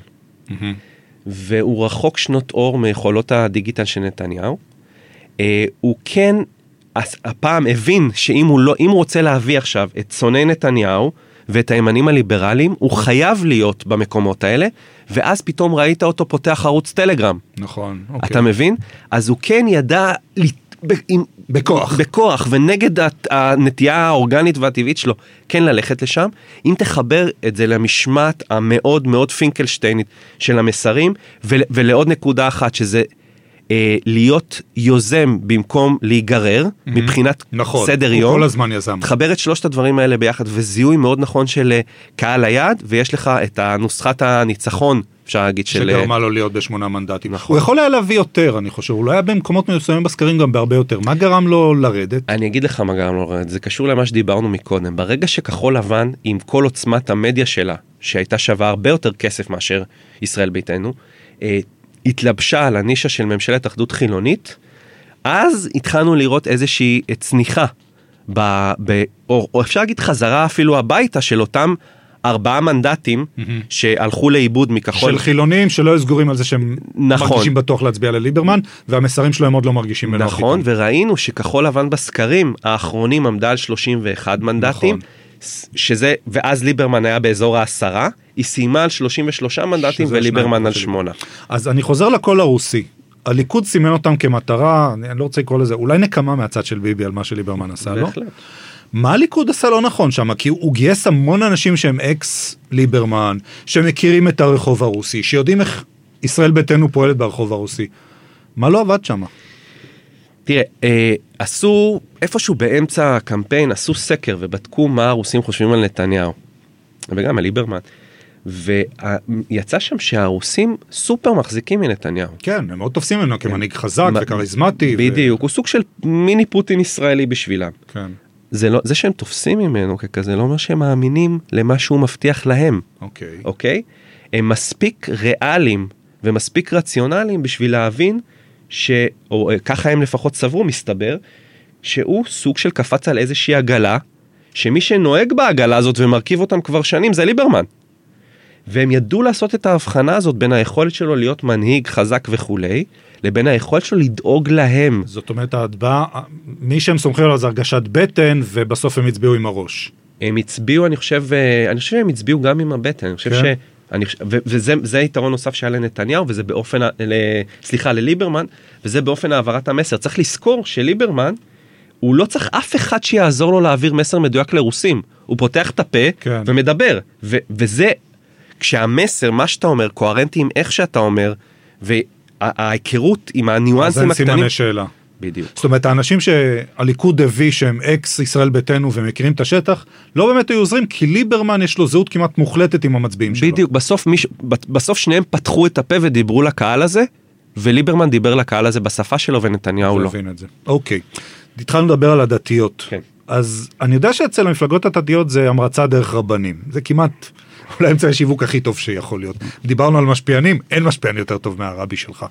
והוא רחוק שנות אור מיכולות הדיגיטל של נתניהו. הוא כן, הפעם הבין שאם הוא רוצה להביא עכשיו את שונאי נתניהו ואת הימנים הליברליים, הוא חייב להיות במקומות האלה, ואז פתאום ראית אותו פותח ערוץ טלגרם. נכון. אתה מבין? אז הוא כן ידע בכוח, ונגד הנטייה האורגנית והטבעית שלו, כן ללכת לשם. אם תחבר את זה למשמעת המאוד מאוד פינקלשטיינית של המסרים, ולעוד נקודה אחת, שזה להיות יוזם במקום להיגרר, מבחינת סדר יום. הוא כל הזמן יזם. תחבר את שלושת הדברים האלה ביחד, וזיהוי מאוד נכון של קהל היעד, ויש לך את נוסחת הניצחון, אפשר להגיד של... שגרמה לו להיות ב8 מנדטים. נכון. הוא יכול היה להביא יותר, אני חושב, הוא לא היה במקומות מסוימים בסקרים גם בהרבה יותר. מה גרם לו לרדת? אני אגיד לך מה גרם לו לרדת, זה קשור למה שדיברנו מקודם. ברגע שכחול לבן, עם כל עוצמת המדיה שלה, שהייתה שווה הרבה יותר כסף מאשר ישראל ביתנו, התלבשה על הנישה של ממשלת אחדות חילונית, אז התחלנו לראות איזושהי צניחה, או אפשר להגיד חזרה אפילו הביתה של אותם 4 מנדטים שהלכו לאיבוד מכחול. של חילונים שלא היו סגורים על זה שהם מרגישים בטוח להצביע לליברמן, והמסרים שלהם עוד לא מרגישים. נכון, וראינו שכחול לבן בסקרים האחרונים עמדה על 31 מנדטים, שזה, ואז ליברמן היה באזור ה10, היא סיימה על 33 מנדטים וליברמן על 8. אז אני חוזר לקול הרוסי. הליכוד סימן אותם כמטרה, אני לא רוצה לקרוא לזה, אולי נקמה מהצד של ביבי על מה שליברמן עשה לו. מה הליכוד עשה לא נכון שם? כי הוא גייס המון אנשים שהם אקס ליברמן, שמכירים את הרחוב הרוסי, שיודעים איך ישראל ביתנו פועלת ברחוב הרוסי. מה לא עבד שם? תראה, עשו, איפשהו באמצע הקמפיין, עשו סקר ובדקו מה הרוסים חושבים על נתניהו, וגם על ליברמן, ויצא שם שהרוסים סופר מחזיקים מנתניהו. כן, הם מאוד תופסים ממנו כמנהיג חזק וכריזמטי. בדיוק, הוא סוג של מיני פוטין ישראלי בשבילם. כן. זה שהם תופסים ממנו ככזה, לא אומר שהם מאמינים למה שהוא מבטיח להם. אוקיי? הם מספיק ריאליים ומספיק רציונליים בשביל להבין או ככה הם לפחות סברו, מסתבר, שהוא סוג של קפץ על איזושהי עגלה, שמי שנוהג בעגלה הזאת ומרכיב אותם כבר שנים זה ליברמן. והם ידעו לעשות את ההבחנה הזאת בין היכולת שלו להיות מנהיג חזק וכולי, לבין היכולת שלו לדאוג להם. זאת אומרת, מי שהם סומכים עליו זה הרגשת בטן, ובסוף הם הצביעו עם הראש. הם הצביעו, אני חושב שהם הצביעו גם עם הבטן, אני חושב כן. וזה יתרון נוסף שהיה לנתניהו, וזה באופן, לליברמן, וזה באופן העברת המסר. צריך לזכור שליברמן, הוא לא צריך אף אחד שיעזור לו להעביר מסר מדויק לרוסים. הוא פותח את הפה כן. ומדבר. וזה, כשהמסר, מה שאתה אומר, קוהרנטי עם איך שאתה אומר, וההיכרות עם הניואנסים הקטנים... אז אין סימני שאלה. בדיוק. זאת אומרת, האנשים שהליכוד הביא שהם אקס ישראל ביתנו ומכירים את השטח, לא באמת היו עוזרים, כי ליברמן יש לו זהות כמעט מוחלטת עם המצביעים שלו. בדיוק, בסוף שניהם פתחו את הפה ודיברו לקהל הזה, וליברמן דיבר לקהל הזה בשפה שלו ונתניהו לא. מבין את זה. אוקיי. התחלנו לדבר על הדתיות. כן. אז אני יודע שאצל המפלגות הדתיות זה המרצה דרך רבנים. זה כמעט... אולי אמצעי השיווק הכי טוב שיכול להיות. דיברנו על משפיענים, אין משפיען יותר טוב מהרבי שלך.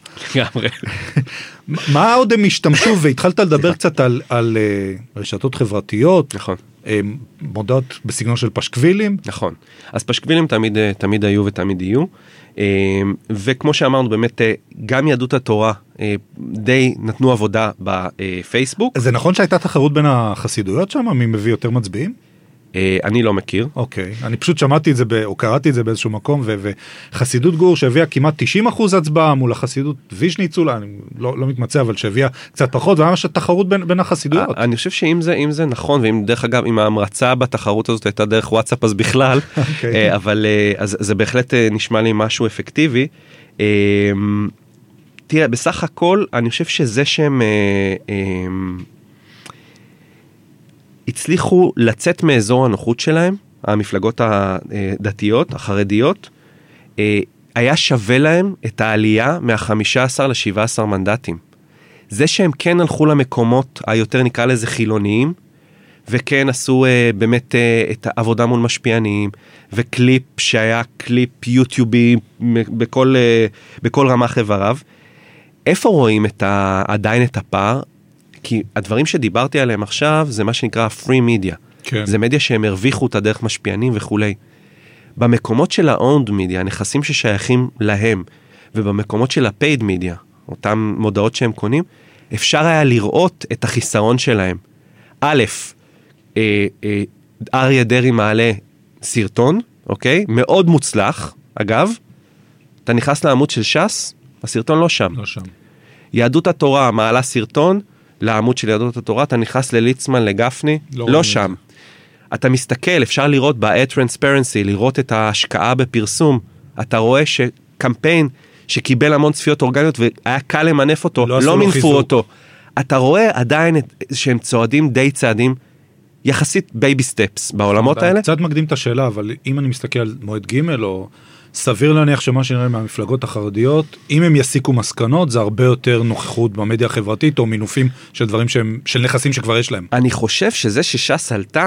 מה עוד הם השתמשו, והתחלת לדבר קצת על רשתות חברתיות, נכון. מודעות בסגנון של פשקווילים. נכון. אז פשקווילים תמיד היו ותמיד יהיו, וכמו שאמרנו באמת, גם יהדות התורה די נתנו עבודה בפייסבוק. זה נכון שהייתה תחרות בין החסידויות שם, מי מביא יותר מצביעים? אני לא מכיר. אוקיי, אני פשוט שמעתי את זה, או קראתי את זה באיזשהו מקום, וחסידות גור שהביאה כמעט 90% הצבעה מול החסידות וישניצולה, אני לא מתמצא, אבל שהביאה קצת פחות, זה ממש התחרות בין החסידויות. אני חושב שאם זה נכון, ואם דרך אגב, אם ההמרצה בתחרות הזאת הייתה דרך וואטסאפ, אז בכלל, אבל זה בהחלט נשמע לי משהו אפקטיבי. תראה, בסך הכל, אני חושב שזה שהם... הצליחו לצאת מאזור הנוחות שלהם, המפלגות הדתיות, החרדיות, היה שווה להם את העלייה מה-15 ל-17 מנדטים. זה שהם כן הלכו למקומות היותר נקרא לזה חילוניים, וכן עשו באמת את העבודה מול משפיענים, וקליפ שהיה קליפ יוטיובי בכל רמ"ח איבריו. איפה רואים עדיין את הפער? כי הדברים שדיברתי עליהם עכשיו, זה מה שנקרא free media. כן. זה מדיה שהם הרוויחו אותה דרך משפיענים וכולי. במקומות של ה-owned media, הנכסים ששייכים להם, ובמקומות של ה-paid media, אותם מודעות שהם קונים, אפשר היה לראות את החיסרון שלהם. א', אריה דרעי מעלה סרטון, אוקיי? מאוד מוצלח, אגב. אתה נכנס לעמוד של ש"ס, הסרטון לא שם. לא שם. יהדות התורה מעלה סרטון, לעמוד של יהדות התורה, אתה נכנס לליצמן, לגפני, לא שם. אתה מסתכל, אפשר לראות ב-Transparency, לראות את ההשקעה בפרסום, אתה רואה שקמפיין שקיבל המון צפיות אורגניות, והיה קל למנף אותו, לא מנפו אותו. אתה רואה עדיין שהם צועדים די צעדים, יחסית בייבי סטפס בעולמות האלה. קצת מקדים את השאלה, אבל אם אני מסתכל על מועד ג' או סביר להניח שמה שנראה מהמפלגות החרדיות, אם הם יסיקו מסקנות, זה הרבה יותר נוכחות במדיה החברתית, או מינופים של דברים של נכסים שכבר יש להם. אני חושב שזה שש"ס עלתה,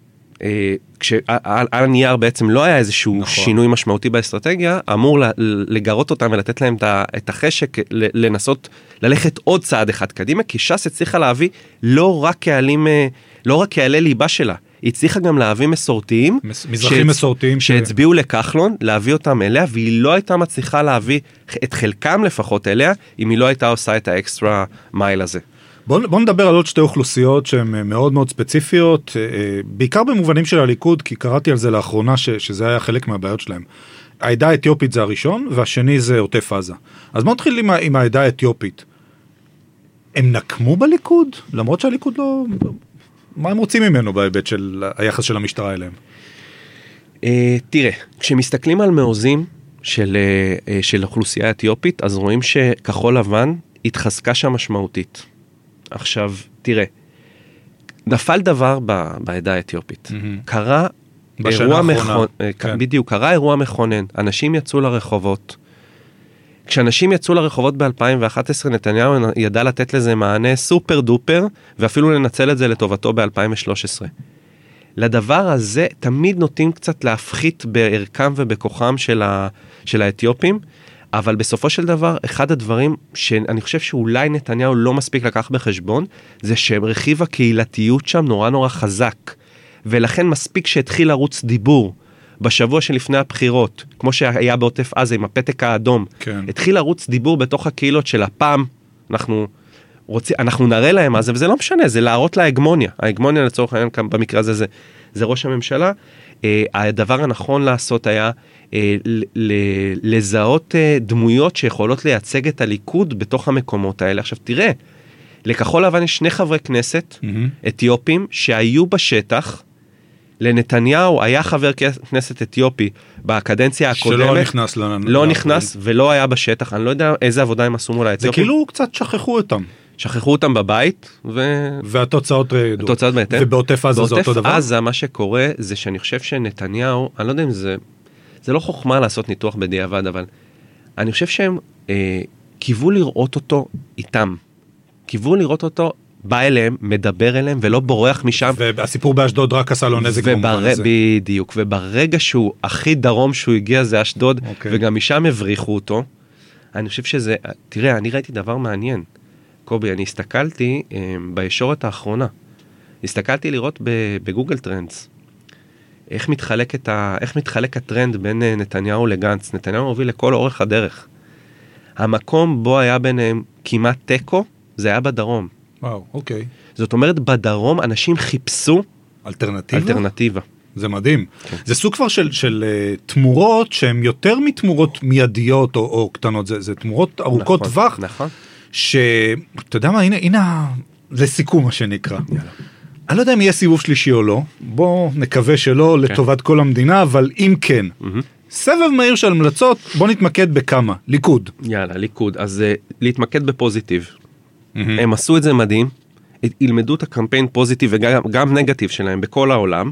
כשעל הנייר בעצם לא היה איזשהו שינוי משמעותי באסטרטגיה, אמור לגרות אותם ולתת להם את החשק לנסות ללכת עוד צעד אחד קדימה, כי ש"ס הצליחה להביא לא רק קהלי ליבה שלה, היא הצליחה גם להביא מסורתיים, מזרחים מסורתיים שהצביעו לכחלון, להביא אותם אליה, והיא לא הייתה מצליחה להביא את חלקם לפחות אליה, אם היא לא הייתה עושה את האקסטרה מייל הזה. בוא נדבר על עוד שתי אוכלוסיות שהן מאוד מאוד ספציפיות, בעיקר במובנים של הליכוד, כי קראתי על זה לאחרונה שזה היה חלק מהבעיות שלהם. העדה האתיופית זה הראשון, והשני זה עוטף עזה. אז בוא נתחיל עם העדה האתיופית. הם נקמו בליכוד? למרות שהליכוד לא... מה הם רוצים ממנו בהיבט של היחס של המשטרה אליהם? תראה, כשמסתכלים על מעוזים של אוכלוסייה האתיופית, אז רואים שכחול לבן התחזקה שם משמעותית. עכשיו, תראה, נפל דבר בעדה האתיופית. קרה אירוע מכונן, בדיוק, קרה אירוע מכונן. אנשים יצאו לרחובות. כשאנשים יצאו לרחובות ב-2011, נתניהו ידע לתת לזה מענה סופר דופר, ואפילו לנצל את זה לטובתו ב-2013. לדבר הזה תמיד נוטים קצת להפחית בערכם ובכוחם של האתיופים, אבל בסופו של דבר, אחד הדברים שאני חושב שאולי נתניהו לא מספיק לקח בחשבון, זה שרכיב הקהילתיות שם נורא נורא חזק, ולכן מספיק שהתחיל לרוץ דיבור, בשבוע שלפני הבחירות, כמו שהיה בעוטף עזה עם הפתק האדום, כן. התחיל לרוץ דיבור בתוך הקהילות של הפעם, אנחנו נראה להם מה זה, וזה לא משנה, זה להראות להגמוניה. ההגמוניה לצורך העניין, במקרה הזה, זה ראש הממשלה. הדבר הנכון לעשות היה לזהות דמויות שיכולות לייצג את הליכוד בתוך המקומות האלה. עכשיו תראה, לכחול לבן יש 2 חברי כנסת אתיופים שהיו בשטח, לנתניהו היה חבר כנסת אתיופי בקדנציה הקודמת. שלא נכנס לא נכנס ולא היה בשטח. אני לא יודע איזה עבודה הם עשו מול האתיופים. זה כאילו קצת שכחו אותם. שכחו אותם בבית. והתוצאות רעדו. התוצאות בהתאם. ובעוטף עזה זה אותו דבר. בעוטף עזה מה שקורה זה שאני חושב שנתניהו, אני לא יודע אם זה לא חוכמה לעשות ניתוח בדיעבד, אבל אני חושב שהם קיוו לראות אותו איתם. קיוו לראות אותו בא אליהם, מדבר אליהם, ולא בורח משם. והסיפור באשדוד רק עשה לו נזק במובן הזה. בדיוק, וברגע שהוא הכי דרום שהוא הגיע זה אשדוד, וגם משם הבריחו אותו, אני חושב שזה, תראה, אני ראיתי דבר מעניין. קובי, אני הסתכלתי בישורת האחרונה, הסתכלתי לראות בגוגל טרנדס, איך מתחלק הטרנד בין נתניהו לגנץ. נתניהו הוביל לכל אורך הדרך. המקום בו היה ביניהם כמעט טקו, זה היה בדרום. וואו, אוקיי. זאת אומרת, בדרום אנשים חיפשו אלטרנטיבה. זה מדהים. כן. זה סוג כבר של תמורות שהן יותר מתמורות מיידיות או קטנות, זה תמורות ארוכות טווח. נכון. שאתה יודע מה, הנה, לסיכום מה שנקרא. יאללה. אני לא יודע אם יהיה סיבוב שלישי או לא, בוא נקווה שלא לטובת כל המדינה, אבל אם כן, סבב מהיר של המלצות, בוא נתמקד בכמה, ליכוד. יאללה, ליכוד, אז להתמקד בפוזיטיב. הם עשו את זה מדהים, ילמדו את הקמפיין פוזיטיב וגם נגטיב שלהם בכל העולם,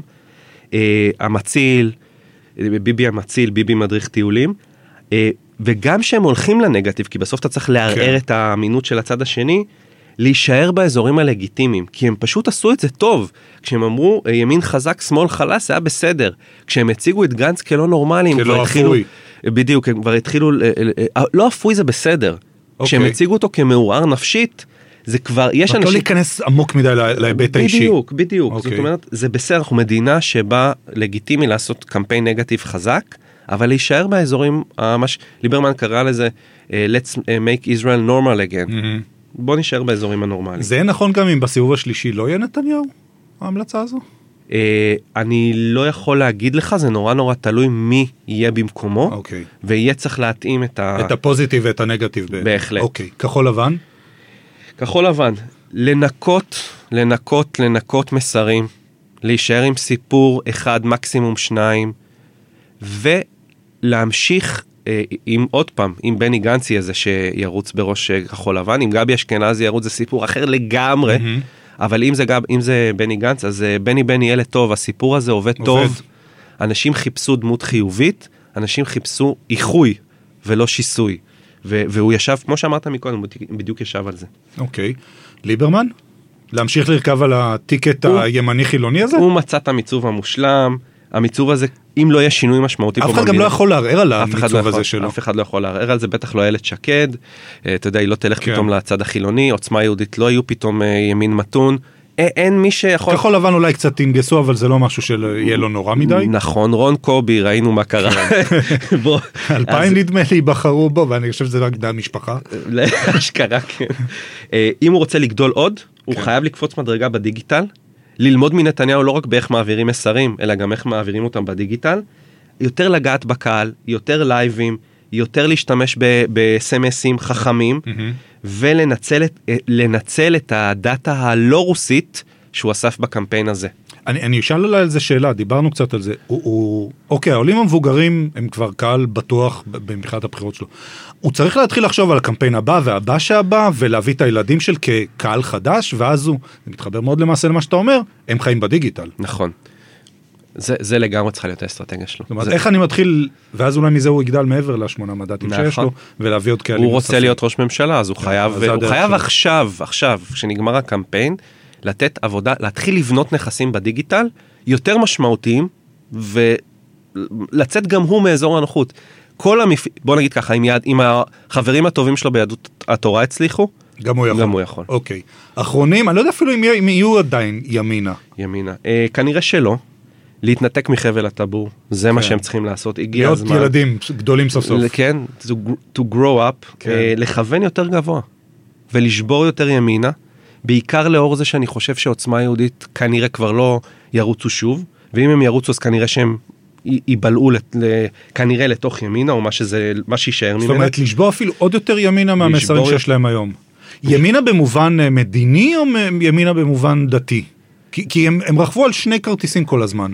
המציל, ביבי המציל, ביבי מדריך טיולים, וגם שהם הולכים לנגטיב, כי בסוף אתה צריך לערער את האמינות של הצד השני, להישאר באזורים הלגיטימיים, כי הם פשוט עשו את זה טוב. כשהם אמרו, ימין חזק, שמאל חלש, זה היה בסדר. כשהם הציגו את גנץ כלא נורמלי, כלא אפוי. בדיוק, הם כבר התחילו, לא אפוי זה בסדר. כשהם הציגו אותו כמעורער נפשית, זה כבר, יש אנשים... לא להיכנס עמוק מדי להיבט האישי. בדיוק. זאת אומרת, זה בסדר, אנחנו מדינה שבה לגיטימי לעשות קמפיין נגטיב חזק, אבל להישאר באזורים, ליברמן קרא לזה, let's make Israel normal again. בוא נשאר באזורים הנורמליים. זה נכון גם אם בסיבוב השלישי לא יהיה נתניהו, ההמלצה הזו? אני לא יכול להגיד לך, זה נורא נורא תלוי מי יהיה במקומו, ויהיה צריך להתאים את הפוזיטיב ואת הנגטיב. בהחלט. אוקיי, כחול לבן? כחול לבן, לנקות מסרים, להישאר עם סיפור אחד, מקסימום 2, ולהמשיך עם עוד פעם, עם בני גנצי הזה שירוץ בראש כחול לבן, עם גבי אשכנזי ירוץ, זה סיפור אחר לגמרי, אבל אם זה בני גנץ, אז בני ילד טוב, הסיפור הזה עובד טוב, אנשים חיפשו דמות חיובית, אנשים חיפשו איחוי ולא שיסוי, והוא ישב, כמו שאמרת מקודם, הוא בדיוק ישב על זה. אוקיי. ליברמן? להמשיך לרכב על הטיקט הימני חילוני הזה? הוא מצא את המיצוב המושלם, המיצוב הזה, אם לא יהיה שינוי משמעותי פה במדינה. אף אחד גם לא יכול לערער על המיצוב הזה שלו. אף אחד לא יכול לערער על זה, בטח לא איילת שקד, אתה יודע, היא לא תלך פתאום לצד החילוני, עוצמה יהודית לא יהיו פתאום ימין מתון, אין מי שיכול... כחול לבן אולי קצת תנגסו, אבל זה לא משהו שיהיה לו נורא מדי. נכון, רון קובי, ראינו מה קרה. 2000 נדמה לי בחרו בו, ואני חושב שזה רק דן משפחה. אשכרה, כן. אם הוא רוצה לגדול עוד, הוא חייב לקפוץ מדרגה בדיגיטל, ללמוד מנתניהו לא רק באיך מעבירים מסרים, אלא גם איך מעבירים אותם בדיגיטל, יותר לגעת בקהל, יותר לייבים, יותר להשתמש בסמסים חכמים, ולנצל את הדאטה הלא רוסית שהוא אסף בקמפיין הזה. אני אשאל עליי על זה שאלה, דיברנו קצת על זה. אוקיי, העולים המבוגרים הם כבר קהל בטוח במבחינת הבחירות שלו. הוא צריך להתחיל לחשוב על הקמפיין הבא והבא שהבא, ולהביא את הילדים של כקהל חדש, ואז הוא מתחבר מאוד למעשה למה שאתה אומר, הם חיים בדיגיטל. נכון. זה לגמרי צריכה להיות האסטרטגיה שלו. זאת אומרת, איך אני מתחיל, ואז אולי מזה הוא יגדל מעבר ל8 מנדטים שיש לו, ולהביא עוד קהלים. הוא רוצה להיות ראש ממשלה, אז הוא חייב עכשיו, כשנגמר הקמפיין, לתת עבודה, להתחיל לבנות נכסים בדיגיטל, יותר משמעותיים, ולצאת גם הוא מאזור הנוחות. בוא נגיד ככה, אם החברים הטובים שלו ביהדות התורה הצליחו, גם הוא יכול. אוקיי. אחרונים, אני לא יודע אפילו אם יהיו עדיין ימינה. כנראה שלא. להתנתק מחבל הטבור, זה מה שהם צריכים לעשות, הגיע הזמן. להיות ילדים גדולים סוף סוף. כן, to grow up, לכוון יותר גבוה, ולשבור יותר ימינה, בעיקר לאור זה שאני חושב שעוצמה יהודית כנראה כבר לא ירוצו שוב, ואם הם ירוצו אז כנראה שהם ייבלעו כנראה לתוך ימינה, או מה שישאר ממנה. זאת אומרת, לשבור אפילו עוד יותר ימינה מהמסרים שיש להם היום. ימינה במובן מדיני, או ימינה במובן דתי? כי הם רכבו על 2 כרטיסים כל הזמן.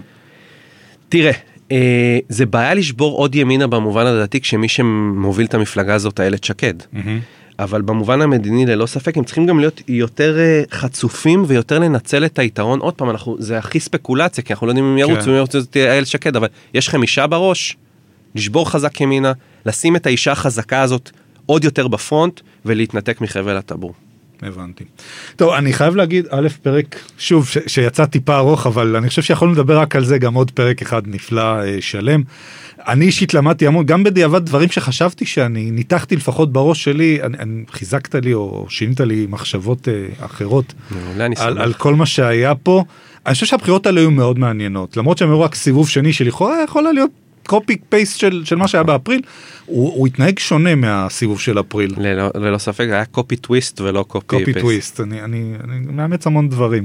תראה, זה בעיה לשבור עוד ימינה במובן הדתי, כשמי שמוביל את המפלגה הזאת, איילת שקד. אבל במובן המדיני, ללא ספק, הם צריכים גם להיות יותר חצופים, ויותר לנצל את היתרון. עוד פעם, זה הכי ספקולציה, כי אנחנו לא יודעים אם ירוצו, זה תהיה איילת שקד, אבל יש לכם אישה בראש, לשבור חזק ימינה, לשים את האישה החזקה הזאת עוד יותר בפרונט, ולהתנתק מחבל הטבור. הבנתי. טוב, אני חייב להגיד, א', פרק, שוב, שיצא טיפה ארוך, אבל אני חושב שיכולנו לדבר רק על זה, גם עוד פרק אחד נפלא שלם. אני אישית למדתי המון, גם בדיעבד דברים שחשבתי שאני ניתחתי לפחות בראש שלי, חיזקת לי או שינית לי מחשבות אחרות על כל מה שהיה פה. אני חושב שהבחירות האלה היו מאוד מעניינות, למרות שהם היו רק סיבוב שני שלכאורה יכולה להיות קופי פייסט של מה שהיה באפריל, הוא התנהג שונה מהסיבוב של אפריל. ללא ספק, היה קופי טוויסט ולא קופי פייסט. קופי טוויסט, אני מאמץ המון דברים.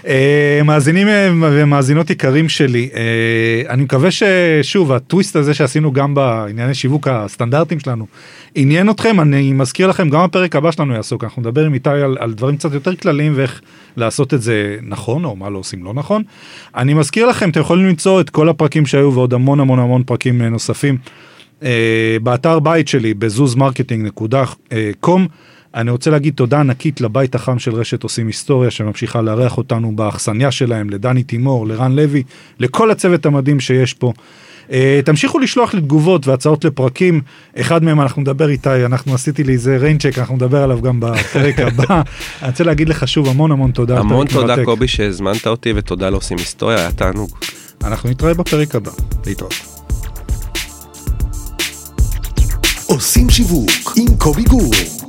מאזינים ומאזינות יקרים שלי, אני מקווה ששוב, הטוויסט הזה שעשינו גם בענייני שיווק הסטנדרטים שלנו, עניין אתכם, אני מזכיר לכם, גם הפרק הבא שלנו יעסוק, אנחנו נדבר עם איתי על דברים קצת יותר כלליים, ואיך לעשות את זה נכון, או מה לא עושים לא נכון. אני מזכיר לכם, אתם יכולים למצוא את כל הפרקים שהיו, ועוד המון המון המון פרקים נוספים, באתר בית שלי, בזוזמרקטינג.com. אני רוצה להגיד תודה ענקית לבית החם של רשת עושים היסטוריה, שממשיכה לארח אותנו באכסניה שלהם, לדני תימור, לרן לוי, לכל הצוות המדהים שיש פה. תמשיכו לשלוח לי תגובות והצעות לפרקים, אחד מהם אנחנו נדבר איתי, עשיתי לי איזה ריינצ'ק, אנחנו נדבר עליו גם בפרק הבא. אני רוצה להגיד לך שוב המון המון תודה. המון תודה קובי שהזמנת אותי, ותודה לעושים היסטוריה, היה תענוג. אנחנו נתראה בפרק הבא, להתראות. עושים שיווק עם קובי גור.